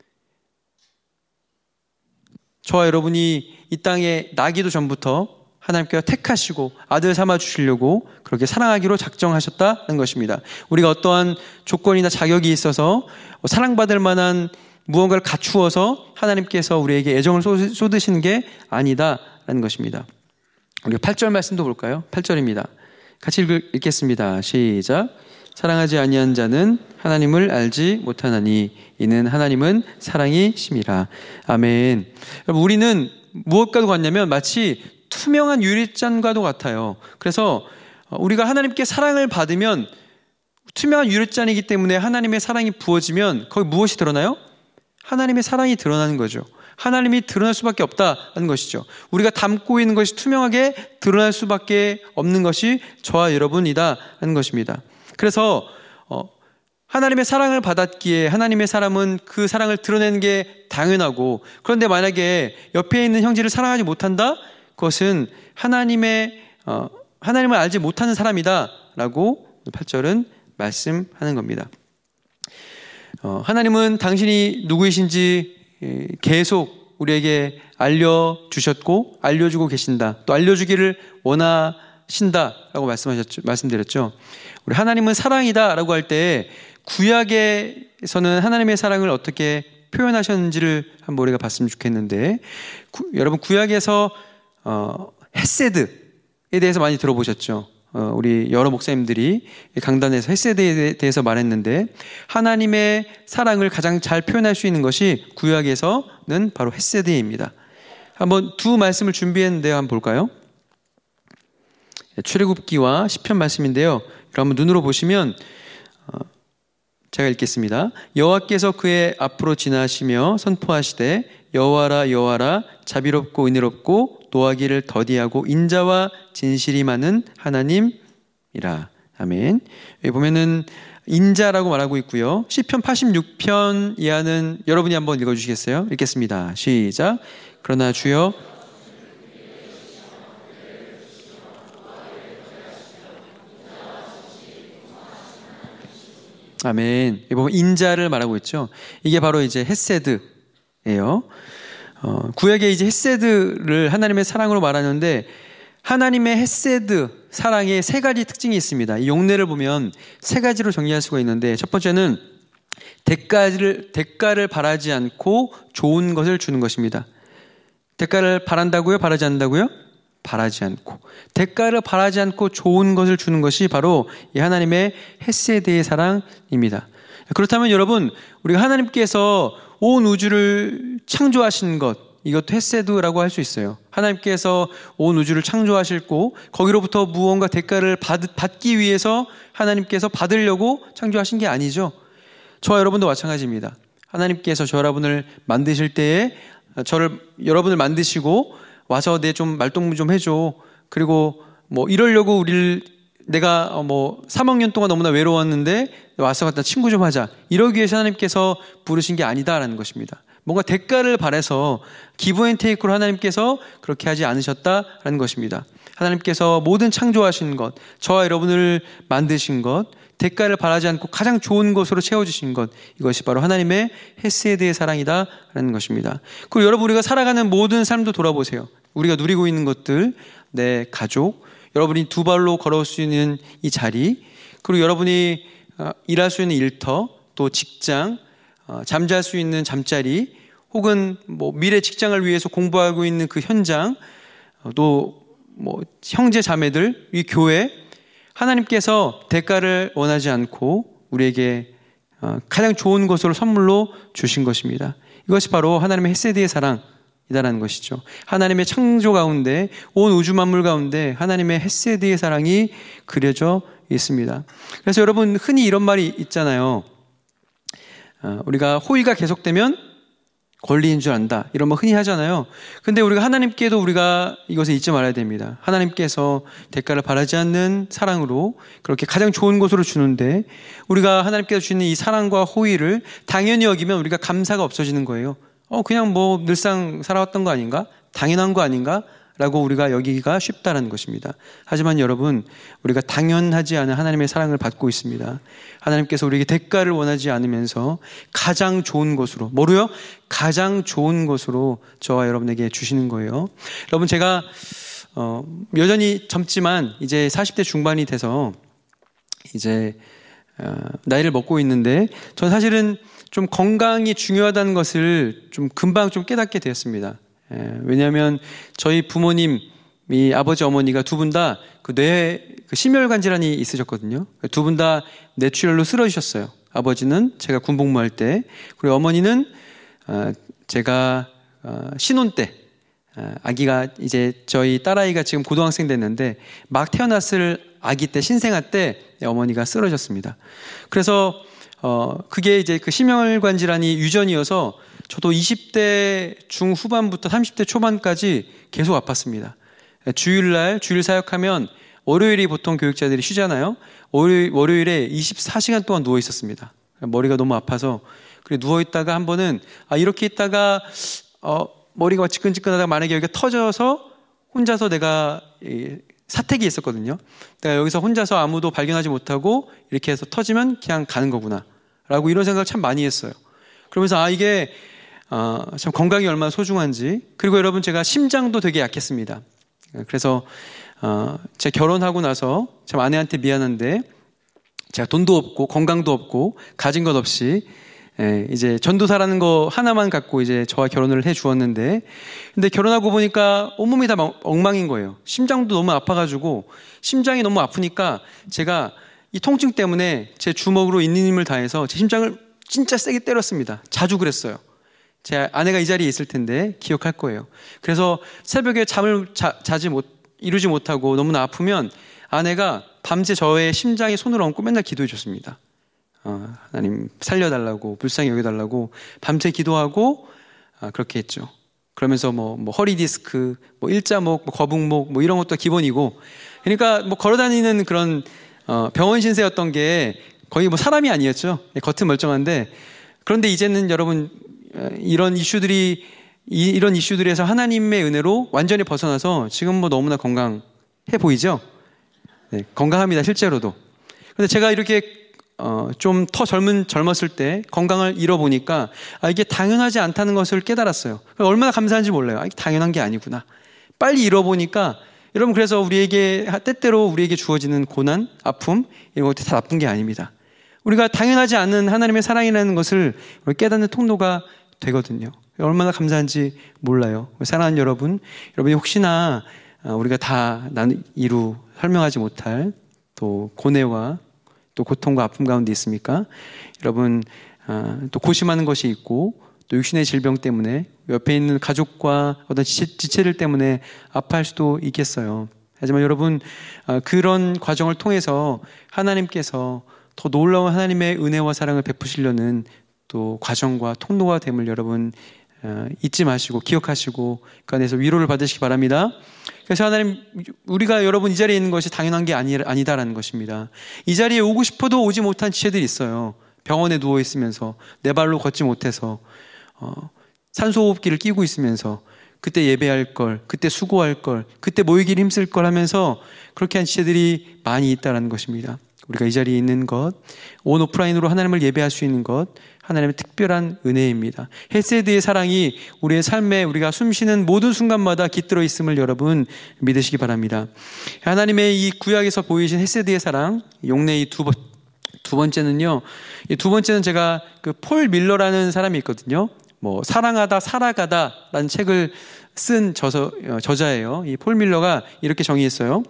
저와 여러분이 이 땅에 나기도 전부터 하나님께서 택하시고 아들 삼아 주시려고 그렇게 사랑하기로 작정하셨다는 것입니다. 우리가 어떠한 조건이나 자격이 있어서 사랑받을 만한 무언가를 갖추어서 하나님께서 우리에게 애정을 쏟으시는 게 아니다라는 것입니다. 우리 8절 말씀도 볼까요? 8절입니다. 같이 읽겠습니다. 시작. 사랑하지 아니한 자는 하나님을 알지 못하나니 이는 하나님은 사랑이심이라. 아멘. 여러분, 우리는 무엇과도 같냐면 마치 투명한 유리잔과도 같아요. 그래서 우리가 하나님께 사랑을 받으면 투명한 유리잔이기 때문에 하나님의 사랑이 부어지면 거기 무엇이 드러나요? 하나님의 사랑이 드러나는 거죠. 하나님이 드러날 수밖에 없다는 것이죠. 우리가 담고 있는 것이 투명하게 드러날 수밖에 없는 것이 저와 여러분이다라는 것입니다. 그래서 하나님의 사랑을 받았기에 하나님의 사람은 그 사랑을 드러내는 게 당연하고, 그런데 만약에 옆에 있는 형제를 사랑하지 못한다? 그것은 하나님을 알지 못하는 사람이다라고 8절은 말씀하는 겁니다. 하나님은 당신이 누구이신지 계속 우리에게 알려주셨고 알려주고 계신다. 또 알려주기를 원하신다라고 말씀드렸죠. 우리 하나님은 사랑이다라고 할 때 구약에서는 하나님의 사랑을 어떻게 표현하셨는지를 한번 우리가 봤으면 좋겠는데, 여러분 구약에서 헤세드에 대해서 많이 들어보셨죠? 우리 여러 목사님들이 강단에서 헤세드에 대해서 말했는데, 하나님의 사랑을 가장 잘 표현할 수 있는 것이 구약에서는 바로 헤세드입니다. 한번 두 말씀을 준비했는데 한번 볼까요? 출애굽기와 시편 말씀인데요. 한번 눈으로 보시면 제가 읽겠습니다. 여호와께서 그의 앞으로 지나시며 선포하시되 여호와라 여호와라 자비롭고 은혜롭고 노하기를 더디하고 인자와 진실이 많은 하나님이라. 아멘. 여기 보면은 인자라고 말하고 있고요. 시편 86편 이하는 여러분이 한번 읽어주시겠어요? 읽겠습니다. 시작. 그러나 주여 아멘. 여기 보면 인자를 말하고 있죠. 이게 바로 이제 헤세드예요. 구약에 이제 헤세드를 하나님의 사랑으로 말하는데, 하나님의 헤세드 사랑에 세 가지 특징이 있습니다. 이 용례를 보면 세 가지로 정리할 수가 있는데, 첫 번째는 대가를 바라지 않고 좋은 것을 주는 것입니다. 대가를 바란다고요? 바라지 않는다고요? 바라지 않고. 대가를 바라지 않고 좋은 것을 주는 것이 바로 이 하나님의 헤세드의 사랑입니다. 그렇다면 여러분, 우리가 하나님께서 온 우주를 창조하신 것, 이것도 헤세드라고 할 수 있어요. 하나님께서 온 우주를 창조하셨고 거기로부터 무언가 대가를 받기 위해서 하나님께서 받으려고 창조하신 게 아니죠. 저와 여러분도 마찬가지입니다. 하나님께서 저 여러분을 만드실 때에 여러분을 만드시고 와서 내 좀 말동무 좀 해줘. 그리고 뭐 이러려고 내가 3학년 동안 너무나 외로웠는데 와서 갖다 친구 좀 하자. 이러기 위해서 하나님께서 부르신 게 아니다라는 것입니다. 뭔가 대가를 바라서 기브 앤 테이크로 하나님께서 그렇게 하지 않으셨다라는 것입니다. 하나님께서 모든 창조하신 것, 저와 여러분을 만드신 것, 대가를 바라지 않고 가장 좋은 것으로 채워주신 것, 이것이 바로 하나님의 헤세드의 사랑이다라는 것입니다. 그리고 여러분, 우리가 살아가는 모든 삶도 돌아보세요. 우리가 누리고 있는 것들, 내 가족, 여러분이 두 발로 걸어올 수 있는 이 자리, 그리고 여러분이 일할 수 있는 일터, 또 직장, 잠잘 수 있는 잠자리, 혹은 미래 직장을 위해서 공부하고 있는 그 현장, 또 형제 자매들, 이 교회, 하나님께서 대가를 원하지 않고 우리에게 가장 좋은 것으로 선물로 주신 것입니다. 이것이 바로 하나님의 헤세드의 사랑이다라는 것이죠. 하나님의 창조 가운데, 온 우주 만물 가운데 하나님의 헤세드의 사랑이 그려져 있습니다. 그래서 여러분, 흔히 이런 말이 있잖아요. 우리가 호의가 계속되면 권리인 줄 안다, 이런 말 흔히 하잖아요. 근데 우리가 하나님께도 우리가 이것을 잊지 말아야 됩니다. 하나님께서 대가를 바라지 않는 사랑으로 그렇게 가장 좋은 것으로 주는데, 우리가 하나님께서 주시는 이 사랑과 호의를 당연히 여기면 우리가 감사가 없어지는 거예요. 그냥 늘상 살아왔던 거 아닌가? 당연한 거 아닌가? 라고 우리가 여기기가 쉽다는 것입니다. 하지만 여러분, 우리가 당연하지 않은 하나님의 사랑을 받고 있습니다. 하나님께서 우리에게 대가를 원하지 않으면서 가장 좋은 것으로, 뭐로요? 가장 좋은 것으로 저와 여러분에게 주시는 거예요. 여러분, 제가 여전히 젊지만 이제 40대 중반이 돼서 이제 나이를 먹고 있는데, 전 사실은 좀 건강이 중요하다는 것을 좀 금방 좀 깨닫게 되었습니다. 왜냐하면 저희 부모님 이 아버지 어머니가 두 분 다 그 심혈관 질환이 있으셨거든요. 두 분 다 뇌출혈로 쓰러지셨어요. 아버지는 제가 군복무할 때, 그리고 어머니는 제가 신혼 때, 아기가 이제 저희 딸아이가 지금 고등학생 됐는데 막 태어났을 아기 때, 신생아 때 어머니가 쓰러졌습니다. 그래서 그게 이제 그 심혈관 질환이 유전이어서 저도 20대 중후반부터 30대 초반까지 계속 아팠습니다. 주일 사역하면 월요일이 보통 교육자들이 쉬잖아요. 월요일에 24시간 동안 누워 있었습니다. 머리가 너무 아파서. 그래 누워 있다가 한 번은 이렇게 있다가 머리가 지끈지끈하다가 만약에 여기가 터져서 혼자서 내가 사택이 있었거든요. 내가 여기서 혼자서 아무도 발견하지 못하고 이렇게 해서 터지면 그냥 가는 거구나 라고 이런 생각을 참 많이 했어요. 그러면서 이게 참 건강이 얼마나 소중한지. 그리고 여러분, 제가 심장도 되게 약했습니다. 그래서 제가 결혼하고 나서 참 아내한테 미안한데 제가 돈도 없고 건강도 없고 가진 것 없이 이제 전도사라는 거 하나만 갖고 이제 저와 결혼을 해 주었는데, 근데 결혼하고 보니까 온몸이 다 엉망인 거예요. 심장도 너무 아파가지고, 심장이 너무 아프니까 제가 이 통증 때문에 제 주먹으로 있는 힘을 다해서 제 심장을 진짜 세게 때렸습니다. 자주 그랬어요. 제 아내가 이 자리에 있을 텐데 기억할 거예요. 그래서 새벽에 잠을 이루지 못하고 너무나 아프면 아내가 밤새 저의 심장에 손을 얹고 맨날 기도해 줬습니다. 하나님 살려달라고, 불쌍히 여겨달라고 밤새 기도하고 그렇게 했죠. 그러면서 뭐 허리 디스크, 일자목, 거북목 이런 것도 기본이고, 그러니까 걸어다니는 그런 병원 신세였던 게 거의 사람이 아니었죠. 겉은 멀쩡한데, 그런데 이제는 여러분 이런 이슈들에서 하나님의 은혜로 완전히 벗어나서 지금 너무나 건강해 보이죠? 네, 건강합니다, 실제로도. 근데 제가 이렇게 좀 더 젊었을 때 건강을 잃어보니까 이게 당연하지 않다는 것을 깨달았어요. 얼마나 감사한지 몰라요. 이게 당연한 게 아니구나. 빨리 잃어보니까, 여러분, 그래서 우리에게 때때로 우리에게 주어지는 고난, 아픔 이런 것들이 다 나쁜 게 아닙니다. 우리가 당연하지 않은 하나님의 사랑이라는 것을 깨닫는 통로가 되거든요. 얼마나 감사한지 몰라요. 사랑하는 여러분이 혹시나 우리가 다 이루 설명하지 못할 또 고뇌와 또 고통과 아픔 가운데 있습니까? 여러분, 또 고심하는 것이 있고, 또 육신의 질병 때문에 옆에 있는 가족과 어떤 지체들 때문에 아파할 수도 있겠어요. 하지만 여러분, 그런 과정을 통해서 하나님께서 더 놀라운 하나님의 은혜와 사랑을 베푸시려는 또 과정과 통로가 됨을 여러분 잊지 마시고 기억하시고 그 안에서 위로를 받으시기 바랍니다. 그래서 하나님, 우리가 여러분 이 자리에 있는 것이 당연한 게 아니다라는 것입니다. 이 자리에 오고 싶어도 오지 못한 지체들이 있어요. 병원에 누워 있으면서 내 발로 걷지 못해서 산소호흡기를 끼고 있으면서 그때 예배할 걸, 그때 수고할 걸, 그때 모이기를 힘쓸 걸 하면서 그렇게 한 지체들이 많이 있다는 것입니다. 우리가 이 자리에 있는 것, 온 오프라인으로 하나님을 예배할 수 있는 것, 하나님의 특별한 은혜입니다. 헤세드의 사랑이 우리의 삶에 우리가 숨쉬는 모든 순간마다 깃들어 있음을 여러분 믿으시기 바랍니다. 하나님의 이 구약에서 보이신 헤세드의 사랑, 용례의 두 번째는요. 이 두 번째는 제가 그 폴 밀러라는 사람이 있거든요. 사랑하다 살아가다라는 책을 쓴 저자예요. 이 폴 밀러가 이렇게 정의했어요.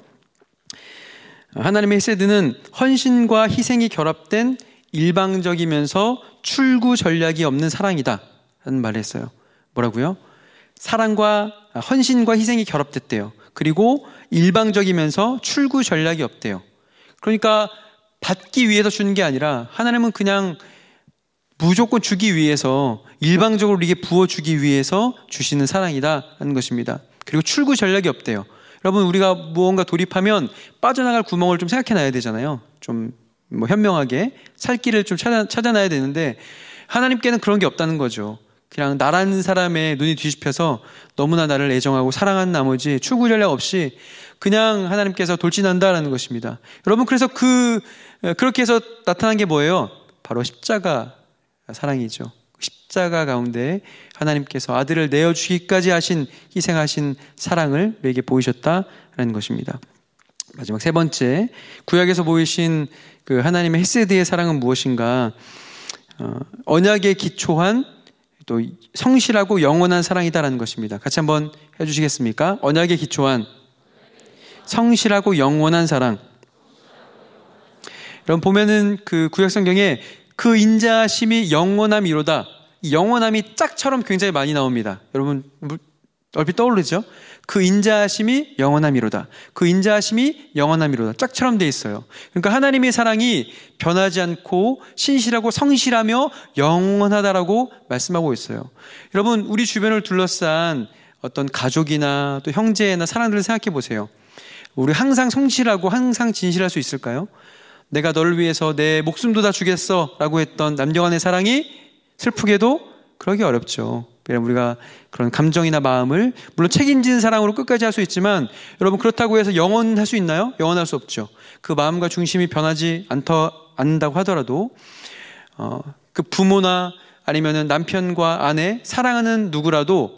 하나님의 헤세드는 헌신과 희생이 결합된 일방적이면서 출구 전략이 없는 사랑이다 라는 말을 했어요. 뭐라고요? 사랑과 헌신과 희생이 결합됐대요. 그리고 일방적이면서 출구 전략이 없대요. 그러니까 받기 위해서 주는 게 아니라 하나님은 그냥 무조건 주기 위해서, 일방적으로 우리에게 부어주기 위해서 주시는 사랑이다라는 것입니다. 그리고 출구 전략이 없대요. 여러분, 우리가 무언가 돌입하면 빠져나갈 구멍을 좀 생각해놔야 되잖아요. 좀 현명하게 살 길을 좀 찾아놔야 되는데, 하나님께는 그런 게 없다는 거죠. 그냥 나라는 사람의 눈이 뒤집혀서 너무나 나를 애정하고 사랑한 나머지 출구 전략 없이 그냥 하나님께서 돌진한다라는 것입니다. 여러분, 그래서 그렇게 해서 나타난 게 뭐예요? 바로 십자가 사랑이죠. 십자가 가운데 하나님께서 아들을 내어주기까지 하신, 희생하신 사랑을 우리에게 보이셨다라는 것입니다. 마지막 세 번째, 구약에서 보이신 그 하나님의 헤세드의 사랑은 무엇인가? 언약에 기초한 또 성실하고 영원한 사랑이다라는 것입니다. 같이 한번 해주시겠습니까? 언약에 기초한 성실하고 영원한 사랑. 여러분 보면은 그 구약 성경에 그 인자하심이 영원함이로다. 이 영원함이 짝처럼 굉장히 많이 나옵니다. 여러분 얼핏 떠오르죠? 그 인자하심이 영원함이로다. 그 인자하심이 영원함이로다. 짝처럼 돼 있어요. 그러니까 하나님의 사랑이 변하지 않고 신실하고 성실하며 영원하다라고 말씀하고 있어요. 여러분 우리 주변을 둘러싼 어떤 가족이나 또 형제나 사람들을 생각해 보세요. 우리 항상 성실하고 항상 진실할 수 있을까요? 내가 너를 위해서 내 목숨도 다 주겠어 라고 했던 남녀간의 사랑이 슬프게도 그러기 어렵죠. 우리가 그런 감정이나 마음을 물론 책임진 사랑으로 끝까지 할 수 있지만 여러분 그렇다고 해서 영원할 수 있나요? 영원할 수 없죠. 그 마음과 중심이 변하지 않는다고 하더라도 그 부모나 아니면은 남편과 아내 사랑하는 누구라도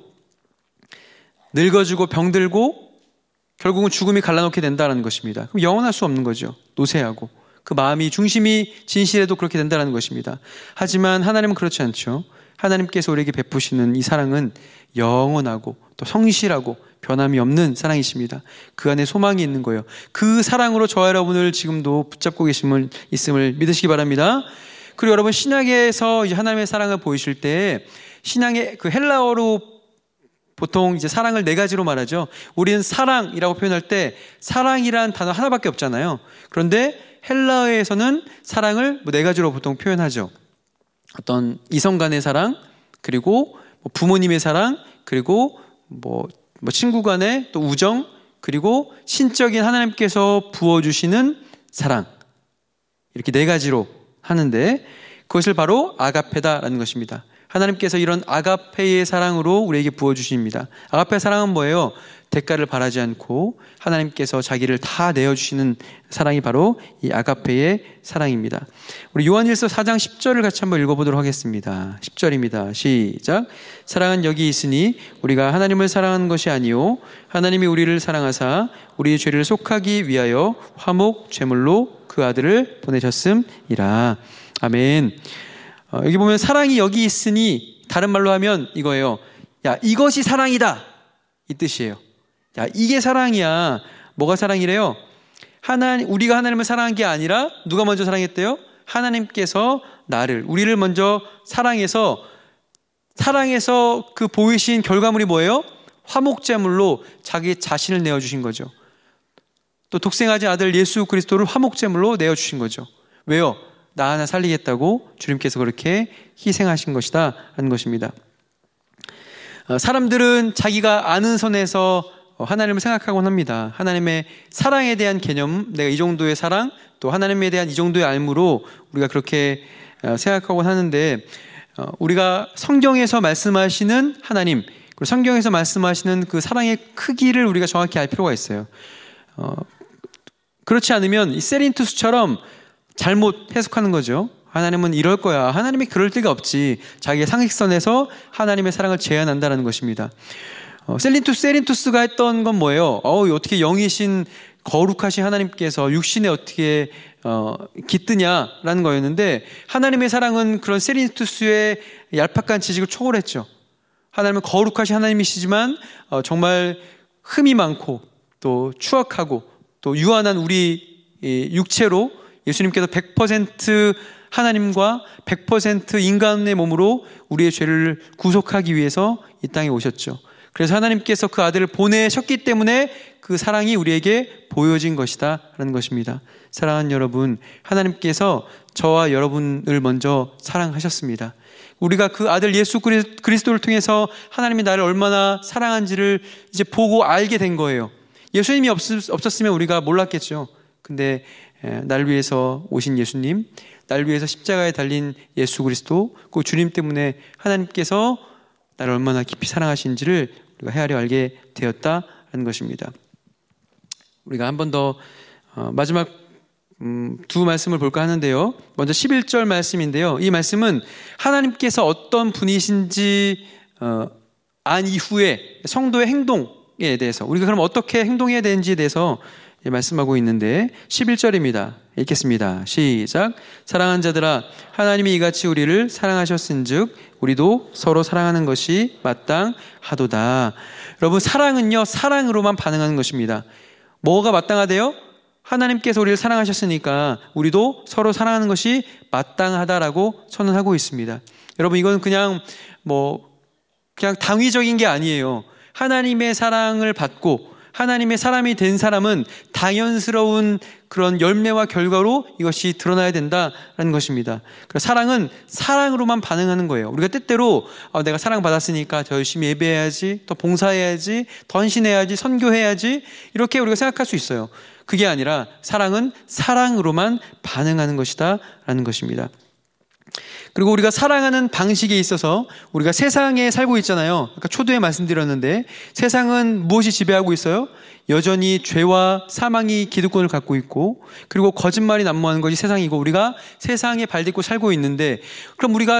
늙어지고 병들고 결국은 죽음이 갈라놓게 된다는 것입니다. 그럼 영원할 수 없는 거죠. 노쇠하고 그 마음이 중심이 진실해도 그렇게 된다는 것입니다. 하지만 하나님은 그렇지 않죠. 하나님께서 우리에게 베푸시는 이 사랑은 영원하고 또 성실하고 변함이 없는 사랑이십니다. 그 안에 소망이 있는 거예요. 그 사랑으로 저와 여러분을 지금도 붙잡고 있음을 믿으시기 바랍니다. 그리고 여러분 신약에서 이제 하나님의 사랑을 보이실 때 신약의 그 헬라어로 보통 이제 사랑을 네 가지로 말하죠. 우리는 사랑이라고 표현할 때 사랑이란 단어 하나밖에 없잖아요. 그런데 헬라어에서는 사랑을 네 가지로 보통 표현하죠. 어떤 이성 간의 사랑, 그리고 부모님의 사랑, 그리고 친구 간의 또 우정, 그리고 신적인 하나님께서 부어주시는 사랑. 이렇게 네 가지로 하는데 그것을 바로 아가페다라는 것입니다. 하나님께서 이런 아가페의 사랑으로 우리에게 부어주십니다. 아가페의 사랑은 뭐예요? 대가를 바라지 않고 하나님께서 자기를 다 내어주시는 사랑이 바로 이 아가페의 사랑입니다. 우리 요한일서 4장 10절을 같이 한번 읽어보도록 하겠습니다. 10절입니다. 시작. 사랑은 여기 있으니 우리가 하나님을 사랑하는 것이 아니요 하나님이 우리를 사랑하사 우리의 죄를 속하기 위하여 화목 제물로 그 아들을 보내셨음이라. 아멘. 여기 보면 사랑이 여기 있으니 다른 말로 하면 이거예요. 야, 이것이 사랑이다 이 뜻이에요. 야, 이게 사랑이야. 뭐가 사랑이래요? 우리가 하나님을 사랑한 게 아니라 누가 먼저 사랑했대요? 하나님께서 우리를 먼저 사랑해서 그 보이신 결과물이 뭐예요? 화목제물로 자기 자신을 내어주신 거죠. 또 독생하신 아들 예수 그리스도를 화목제물로 내어주신 거죠. 왜요? 나 하나 살리겠다고 주님께서 그렇게 희생하신 것이다 하는 것입니다. 사람들은 자기가 아는 선에서 하나님을 생각하곤 합니다. 하나님의 사랑에 대한 개념, 내가 이 정도의 사랑, 또 하나님에 대한 이 정도의 알무로 우리가 그렇게 생각하곤 하는데 우리가 성경에서 말씀하시는 하나님, 그리고 성경에서 말씀하시는 그 사랑의 크기를 우리가 정확히 알 필요가 있어요. 그렇지 않으면 이 세린투스처럼 잘못 해석하는 거죠. 하나님은 이럴 거야. 하나님이 그럴 리가 없지. 자기의 상식선에서 하나님의 사랑을 제한한다는 것입니다. 세린투스가 했던 건 뭐예요? 어떻게 영이신 거룩하신 하나님께서 육신에 어떻게 깃드냐라는 거였는데 하나님의 사랑은 그런 세린투스의 얄팍한 지식을 초월했죠. 하나님은 거룩하신 하나님이시지만 정말 흠이 많고 또 추악하고 또 유한한 우리 육체로 예수님께서 100% 하나님과 100% 인간의 몸으로 우리의 죄를 구속하기 위해서 이 땅에 오셨죠. 그래서 하나님께서 그 아들을 보내셨기 때문에 그 사랑이 우리에게 보여진 것이다 라는 것입니다. 사랑하는 여러분, 하나님께서 저와 여러분을 먼저 사랑하셨습니다. 우리가 그 아들 예수 그리스도를 통해서 하나님이 나를 얼마나 사랑한지를 이제 보고 알게 된 거예요. 예수님이 없었으면 우리가 몰랐겠죠. 근데 날 위해서 오신 예수님, 날 위해서 십자가에 달린 예수 그리스도, 그 주님 때문에 하나님께서 나를 얼마나 깊이 사랑하신지를 우리가 헤아려 알게 되었다라는 것입니다. 우리가 한 번 더 마지막 두 말씀을 볼까 하는데요. 먼저 11절 말씀인데요. 이 말씀은 하나님께서 어떤 분이신지 안 이후에 성도의 행동에 대해서 우리가 그럼 어떻게 행동해야 되는지에 대해서 말씀하고 있는데 11절입니다. 읽겠습니다. 시작. 사랑하는 자들아, 하나님이 이같이 우리를 사랑하셨은즉 우리도 서로 사랑하는 것이 마땅하도다. 여러분, 사랑은요 사랑으로만 반응하는 것입니다. 뭐가 마땅하대요? 하나님께서 우리를 사랑하셨으니까 우리도 서로 사랑하는 것이 마땅하다라고 선언하고 있습니다. 여러분, 이건 그냥 당위적인 게 아니에요. 하나님의 사랑을 받고 하나님의 사람이 된 사람은 당연스러운 그런 열매와 결과로 이것이 드러나야 된다라는 것입니다. 사랑은 사랑으로만 반응하는 거예요. 우리가 때때로 내가 사랑받았으니까 더 열심히 예배해야지, 더 봉사해야지, 더 헌신해야지, 선교해야지, 이렇게 우리가 생각할 수 있어요. 그게 아니라 사랑은 사랑으로만 반응하는 것이다 라는 것입니다. 그리고 우리가 사랑하는 방식에 있어서 우리가 세상에 살고 있잖아요. 아까 초두에 말씀드렸는데 세상은 무엇이 지배하고 있어요? 여전히 죄와 사망이 기득권을 갖고 있고, 그리고 거짓말이 난무하는 것이 세상이고, 우리가 세상에 발딛고 살고 있는데, 그럼 우리가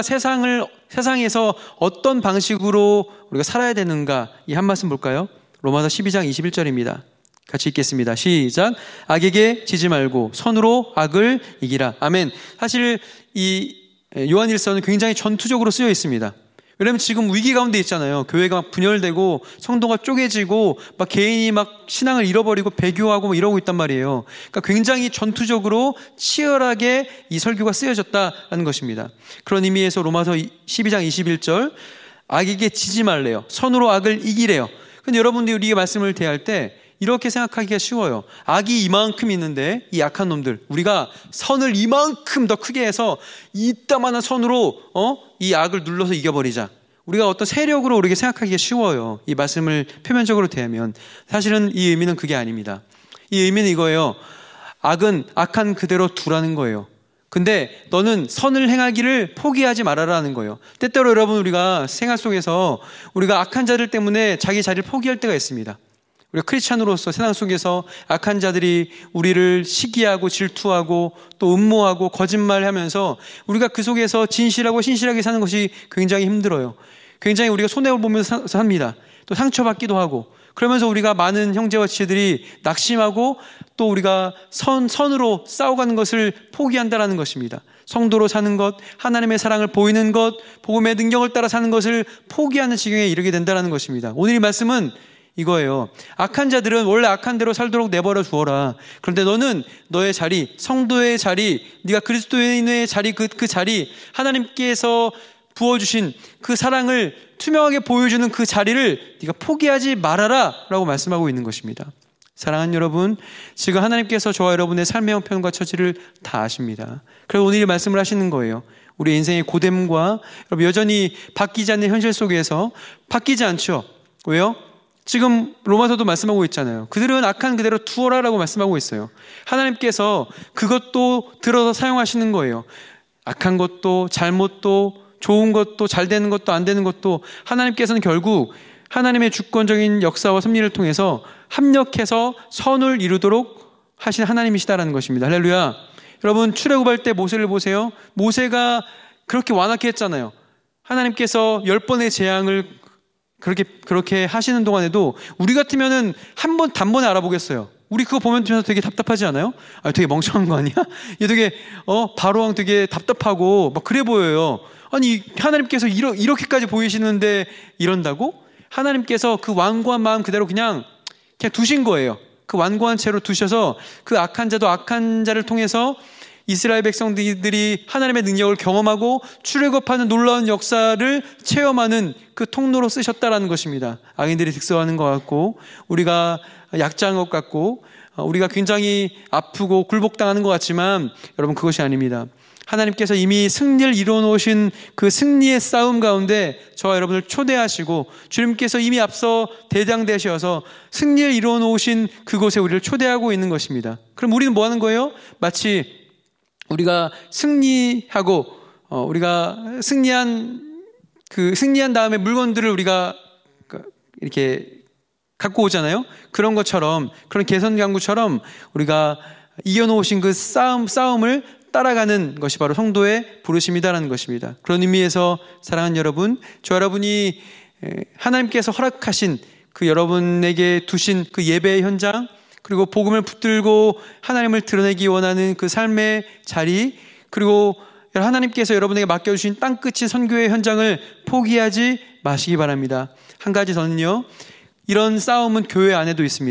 세상에서 어떤 방식으로 우리가 살아야 되는가, 이 한 말씀 볼까요? 로마서 12장 21절입니다. 같이 읽겠습니다. 시작. 악에게 지지 말고 선으로 악을 이기라. 아멘. 사실 이 요한일서는 굉장히 전투적으로 쓰여 있습니다. 왜냐하면 지금 위기 가운데 있잖아요. 교회가 막 분열되고 성도가 쪼개지고 막 개인이 막 신앙을 잃어버리고 배교하고 막 이러고 있단 말이에요. 그러니까 굉장히 전투적으로 치열하게 이 설교가 쓰여졌다는 것입니다. 그런 의미에서 로마서 12장 21절, 악에게 지지 말래요. 선으로 악을 이기래요. 근데 여러분들이 우리의 말씀을 대할 때 이렇게 생각하기가 쉬워요. 악이 이만큼 있는데 이 악한 놈들, 우리가 선을 이만큼 더 크게 해서 이따만한 선으로 이 악을 눌러서 이겨버리자, 우리가 어떤 세력으로 우리에게 생각하기가 쉬워요. 이 말씀을 표면적으로 대하면. 사실은 이 의미는 그게 아닙니다. 이 의미는 이거예요. 악은 악한 그대로 두라는 거예요. 근데 너는 선을 행하기를 포기하지 말아라는 거예요. 때때로 여러분, 우리가 생활 속에서 우리가 악한 자들 때문에 자기 자리를 포기할 때가 있습니다. 우리가 크리스찬으로서 세상 속에서 악한 자들이 우리를 시기하고 질투하고 또 음모하고 거짓말하면서 우리가 그 속에서 진실하고 신실하게 사는 것이 굉장히 힘들어요. 굉장히 우리가 손해를 보면서 삽니다. 또 상처받기도 하고, 그러면서 우리가 많은 형제와 지체들이 낙심하고 또 우리가 선으로 싸워가는 것을 포기한다라는 것입니다. 성도로 사는 것, 하나님의 사랑을 보이는 것, 복음의 능력을 따라 사는 것을 포기하는 지경에 이르게 된다는 것입니다. 오늘 이 말씀은 이거예요. 악한 자들은 원래 악한 대로 살도록 내버려 두어라. 그런데 너는 너의 자리, 성도의 자리, 네가 그리스도인의 자리, 그 자리, 하나님께서 부어주신 그 사랑을 투명하게 보여주는 그 자리를 네가 포기하지 말아라 라고 말씀하고 있는 것입니다. 사랑하는 여러분, 지금 하나님께서 저와 여러분의 삶의 형편과 처지를 다 아십니다. 그래서 오늘 이 말씀을 하시는 거예요. 우리 인생의 고됨과 여전히 바뀌지 않는 현실 속에서 바뀌지 않죠. 왜요? 지금 로마서도 말씀하고 있잖아요. 그들은 악한 그대로 두어라라고 말씀하고 있어요. 하나님께서 그것도 들어서 사용하시는 거예요. 악한 것도, 잘못도, 좋은 것도, 잘 되는 것도, 안 되는 것도 하나님께서는 결국 하나님의 주권적인 역사와 섭리를 통해서 합력해서 선을 이루도록 하신 하나님이시다라는 것입니다. 할렐루야. 여러분, 출애굽할 때 모세를 보세요. 모세가 그렇게 완악해 했잖아요. 하나님께서 10번의 재앙을 그렇게 하시는 동안에도 우리 같으면은 단번에 알아보겠어요. 우리 그거 보면서 되게 답답하지 않아요? 되게 멍청한 거 아니야? 얘 되게 바로왕 되게 답답하고 막 그래 보여요. 아니, 하나님께서 이렇게까지 보이시는데 이런다고? 하나님께서 그 완고한 마음 그대로 그냥 두신 거예요. 그 완고한 채로 두셔서 그 악한 자도 악한 자를 통해서 이스라엘 백성들이 하나님의 능력을 경험하고 출애굽하는 놀라운 역사를 체험하는 그 통로로 쓰셨다라는 것입니다. 악인들이 득세하는 것 같고, 우리가 약자한 것 같고, 우리가 굉장히 아프고 굴복당하는 것 같지만 여러분, 그것이 아닙니다. 하나님께서 이미 승리를 이루어놓으신 그 승리의 싸움 가운데 저와 여러분을 초대하시고, 주님께서 이미 앞서 대장되셔서 승리를 이루어놓으신 그곳에 우리를 초대하고 있는 것입니다. 그럼 우리는 뭐 하는 거예요? 마치 우리가 승리하고 우리가 승리한 다음에 물건들을 우리가 이렇게 갖고 오잖아요. 그런 것처럼, 그런 개선 강구처럼 우리가 이겨놓으신 그 싸움을 따라가는 것이 바로 성도의 부르심이다라는 것입니다. 그런 의미에서 사랑하는 여러분, 저 여러분이 하나님께서 허락하신 그 여러분에게 두신 그 예배의 현장, 그리고 복음을 붙들고 하나님을 드러내기 원하는 그 삶의 자리, 그리고 하나님께서 여러분에게 맡겨주신 땅끝인 선교의 현장을 포기하지 마시기 바랍니다. 한 가지 더는요, 이런 싸움은 교회 안에도 있습니다.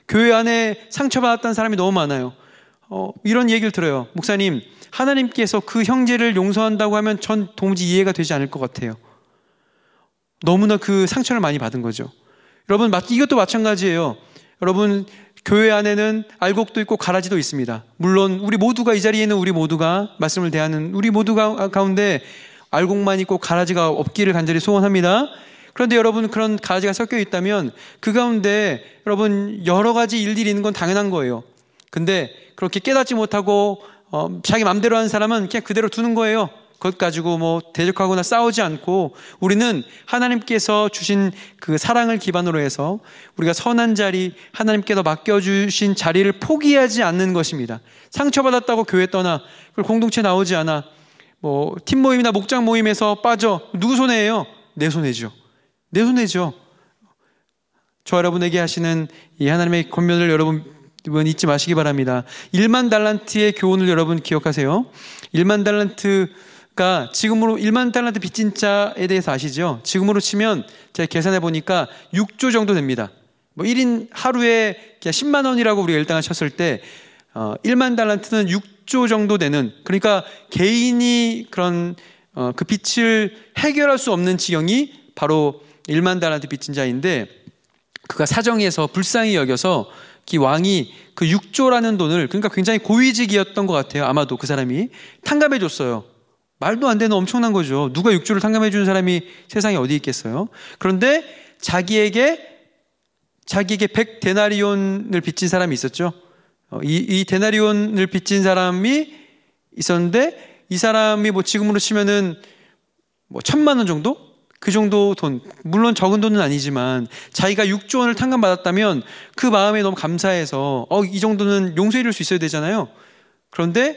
교회 안에 상처받았던 사람이 너무 많아요. 이런 얘기를 들어요. 목사님, 하나님께서 그 형제를 용서한다고 하면 전 도무지 이해가 되지 않을 것 같아요. 너무나 그 상처를 많이 받은 거죠. 여러분, 이것도 마찬가지예요. 여러분, 교회 안에는 알곡도 있고 가라지도 있습니다. 물론 우리 모두가, 이 자리에 있는 우리 모두가, 말씀을 대하는 우리 모두가 가운데 알곡만 있고 가라지가 없기를 간절히 소원합니다. 그런데 여러분, 그런 가라지가 섞여 있다면 그 가운데 여러분 여러 가지 일들이 있는 건 당연한 거예요. 근데 그렇게 깨닫지 못하고 자기 맘대로 하는 사람은 그냥 그대로 두는 거예요. 그것 가지고 뭐 대적하거나 싸우지 않고, 우리는 하나님께서 주신 그 사랑을 기반으로 해서 우리가 선한 자리, 하나님께서 맡겨주신 자리를 포기하지 않는 것입니다. 상처받았다고 교회 떠나, 그리고 공동체 나오지 않아, 뭐 팀 모임이나 목장 모임에서 빠져, 누구 손해예요? 내 손해죠. 내 손해죠. 저 여러분에게 하시는 이 하나님의 권면을 여러분 잊지 마시기 바랍니다. 1만 달란트의 교훈을 여러분 기억하세요. 1만 달란트가 지금으로 1만 달란트 빚진 자에 대해서 아시죠? 지금으로 치면 제가 계산해 보니까 6조 정도 됩니다. 뭐 1인 하루에 그냥 10만 원이라고 우리가 일당을 쳤을 때 1만 달란트는 6조 정도 되는, 그러니까 개인이 그런 그 빚을 해결할 수 없는 지경이 바로 1만 달란트 빚진 자인데, 그가 사정에서 불쌍히 여겨서 그 왕이 그 6조라는 돈을, 그러니까 굉장히 고위직이었던 것 같아요. 아마도 그 사람이 탕감해 줬어요. 말도 안 되는 엄청난 거죠. 누가 6조를 탕감해 주는 사람이 세상에 어디 있겠어요? 그런데 자기에게 100데나리온을 빚진 사람이 있었죠. 이 데나리온을 빚진 사람이 있었는데, 이 사람이 뭐 지금으로 치면은 뭐 1,000만 원 정도? 그 정도 돈, 물론 적은 돈은 아니지만 자기가 6조 원을 탕감받았다면 그 마음에 너무 감사해서 이 정도는 용서해 줄 수 있어야 되잖아요. 그런데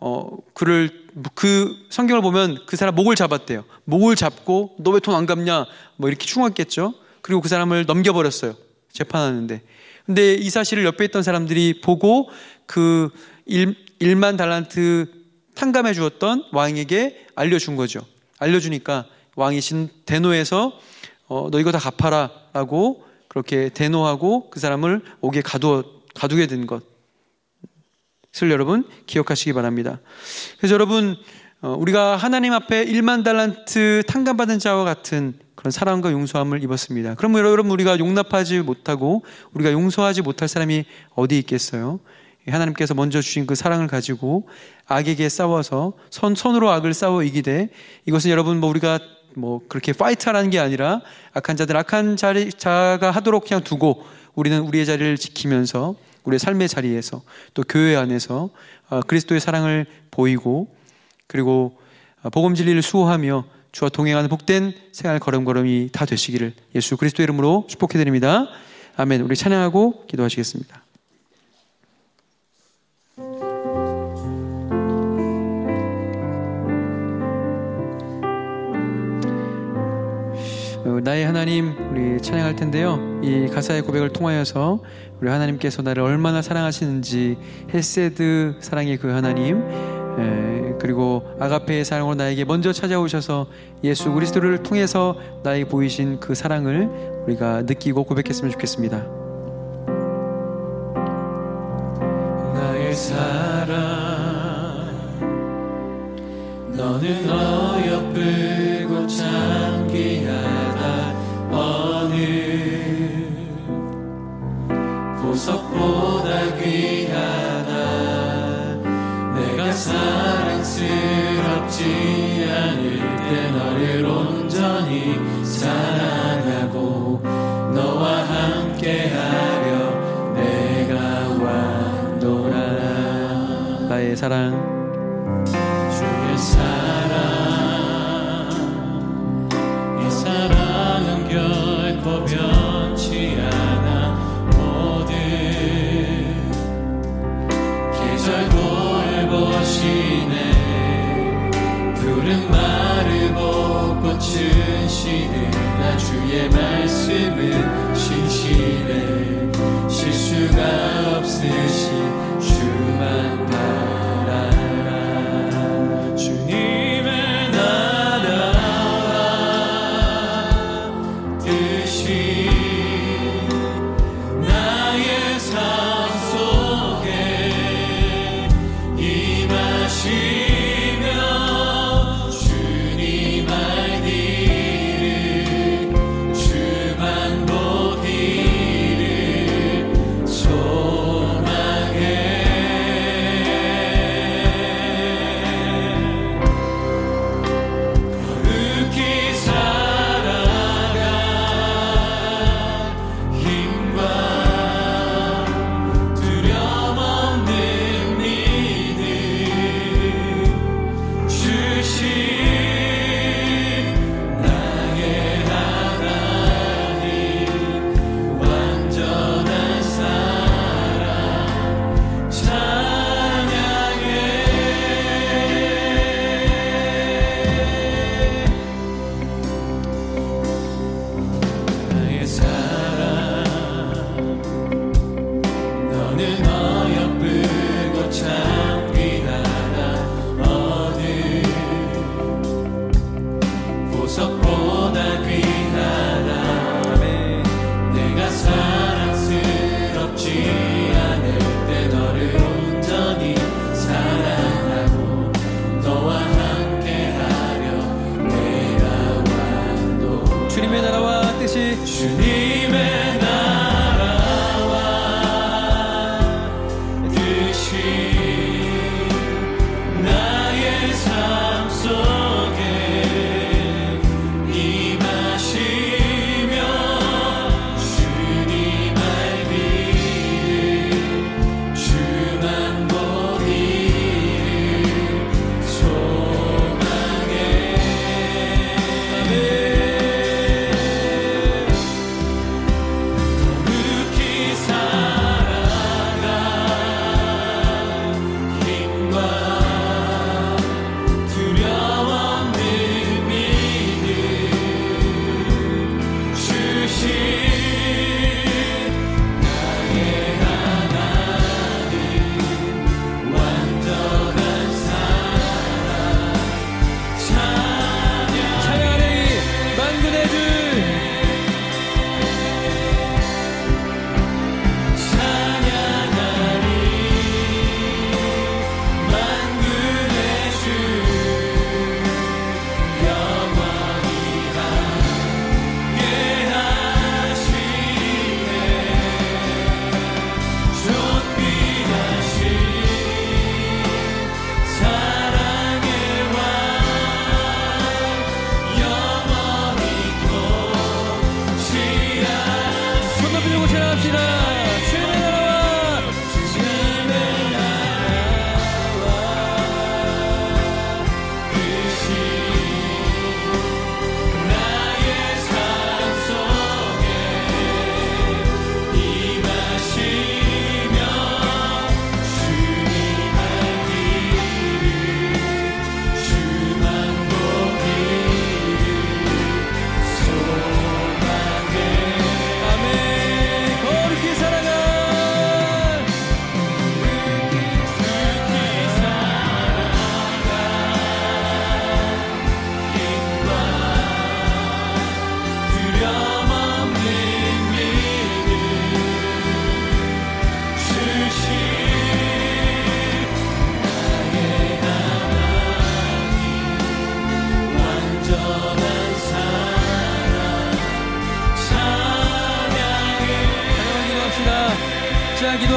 그 성경을 보면 그 사람 목을 잡았대요. 목을 잡고 너 왜 돈 안 갚냐 뭐 이렇게 충고했겠죠. 그리고 그 사람을 넘겨버렸어요, 재판하는데. 근데 이 사실을 옆에 있던 사람들이 보고 그 1만 달란트 탕감해 주었던 왕에게 알려준 거죠. 알려주니까 왕이 대노해서 너 이거 다 갚아라 라고 그렇게 대노하고 그 사람을 옥에 가두게 된 것을 여러분 기억하시기 바랍니다. 그래서 여러분, 우리가 하나님 앞에 1만 달란트 탕감받은 자와 같은 그런 사랑과 용서함을 입었습니다. 그럼 여러분, 우리가 용납하지 못하고 우리가 용서하지 못할 사람이 어디 있겠어요? 하나님께서 먼저 주신 그 사랑을 가지고 악에게 싸워서 손으로 악을 싸워 이기되, 이것은 여러분 우리가 그렇게 파이트하라는 게 아니라 악한 자들 악한 자가 하도록 그냥 두고, 우리는 우리의 자리를 지키면서 우리의 삶의 자리에서 또 교회 안에서 그리스도의 사랑을 보이고, 그리고 복음 진리를 수호하며 주와 동행하는 복된 생활 걸음걸음이 다 되시기를 예수 그리스도의 이름으로 축복해드립니다. 아멘. 우리 찬양하고 기도하시겠습니다. 나의 하나님, 우리 찬양할 텐데요, 이 가사의 고백을 통하여서 우리 하나님께서 나를 얼마나 사랑하시는지, 헬세드 사랑의 그 하나님, 그리고 아가페의 사랑으로 나에게 먼저 찾아오셔서 예수 그리스도를 통해서 나에게 보이신 그 사랑을 우리가 느끼고 고백했으면 좋겠습니다. 나의 사랑, 너는 어여쁘고 참 귀하다. 어느 보석보다 귀하다. 내가 사랑스럽지 않을 때 너를 온전히 사랑하고 너와 함께하려 내가 왔노라. 나의 사랑, 주의 사랑, 이 사랑은 결코 변치 않아. 모든 계절 돌보시네. 푸른 마르고 꽃은 시드나 주의 말씀은 신실해. 실수가 없으신 주만 바라라. 주님의 나라와 뜻이 나의 삶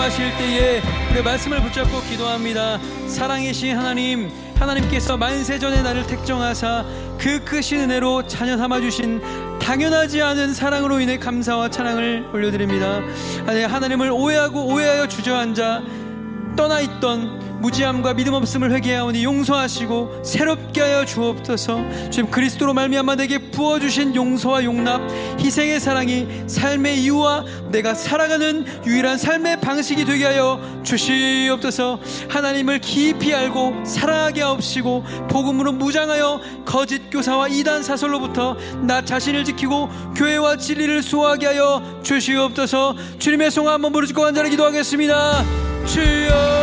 인도하실 때에 우리 말씀을 붙잡고 기도합니다. 사랑이신 하나님, 하나님께서 만세전에 나를 택정하사 그 크신 은혜로 자녀 삼아주신 당연하지 않은 사랑으로 인해 감사와 찬양을 올려드립니다. 하나님을 오해하여 주저앉아 떠나있던 무지함과 믿음 없음을 회개하오니 용서하시고 새롭게 하여 주옵소서. 주님, 그리스도로 말미암아 내게 부어주신 용서와 용납, 희생의 사랑이 삶의 이유와 내가 살아가는 유일한 삶의 방식이 되게 하여 주시옵소서. 하나님을 깊이 알고 사랑하게 하옵시고 복음으로 무장하여 거짓 교사와 이단 사설로부터 나 자신을 지키고 교회와 진리를 수호하게 하여 주시옵소서. 주님의 성화 한번 부르짖고 간절히 기도하겠습니다. 주여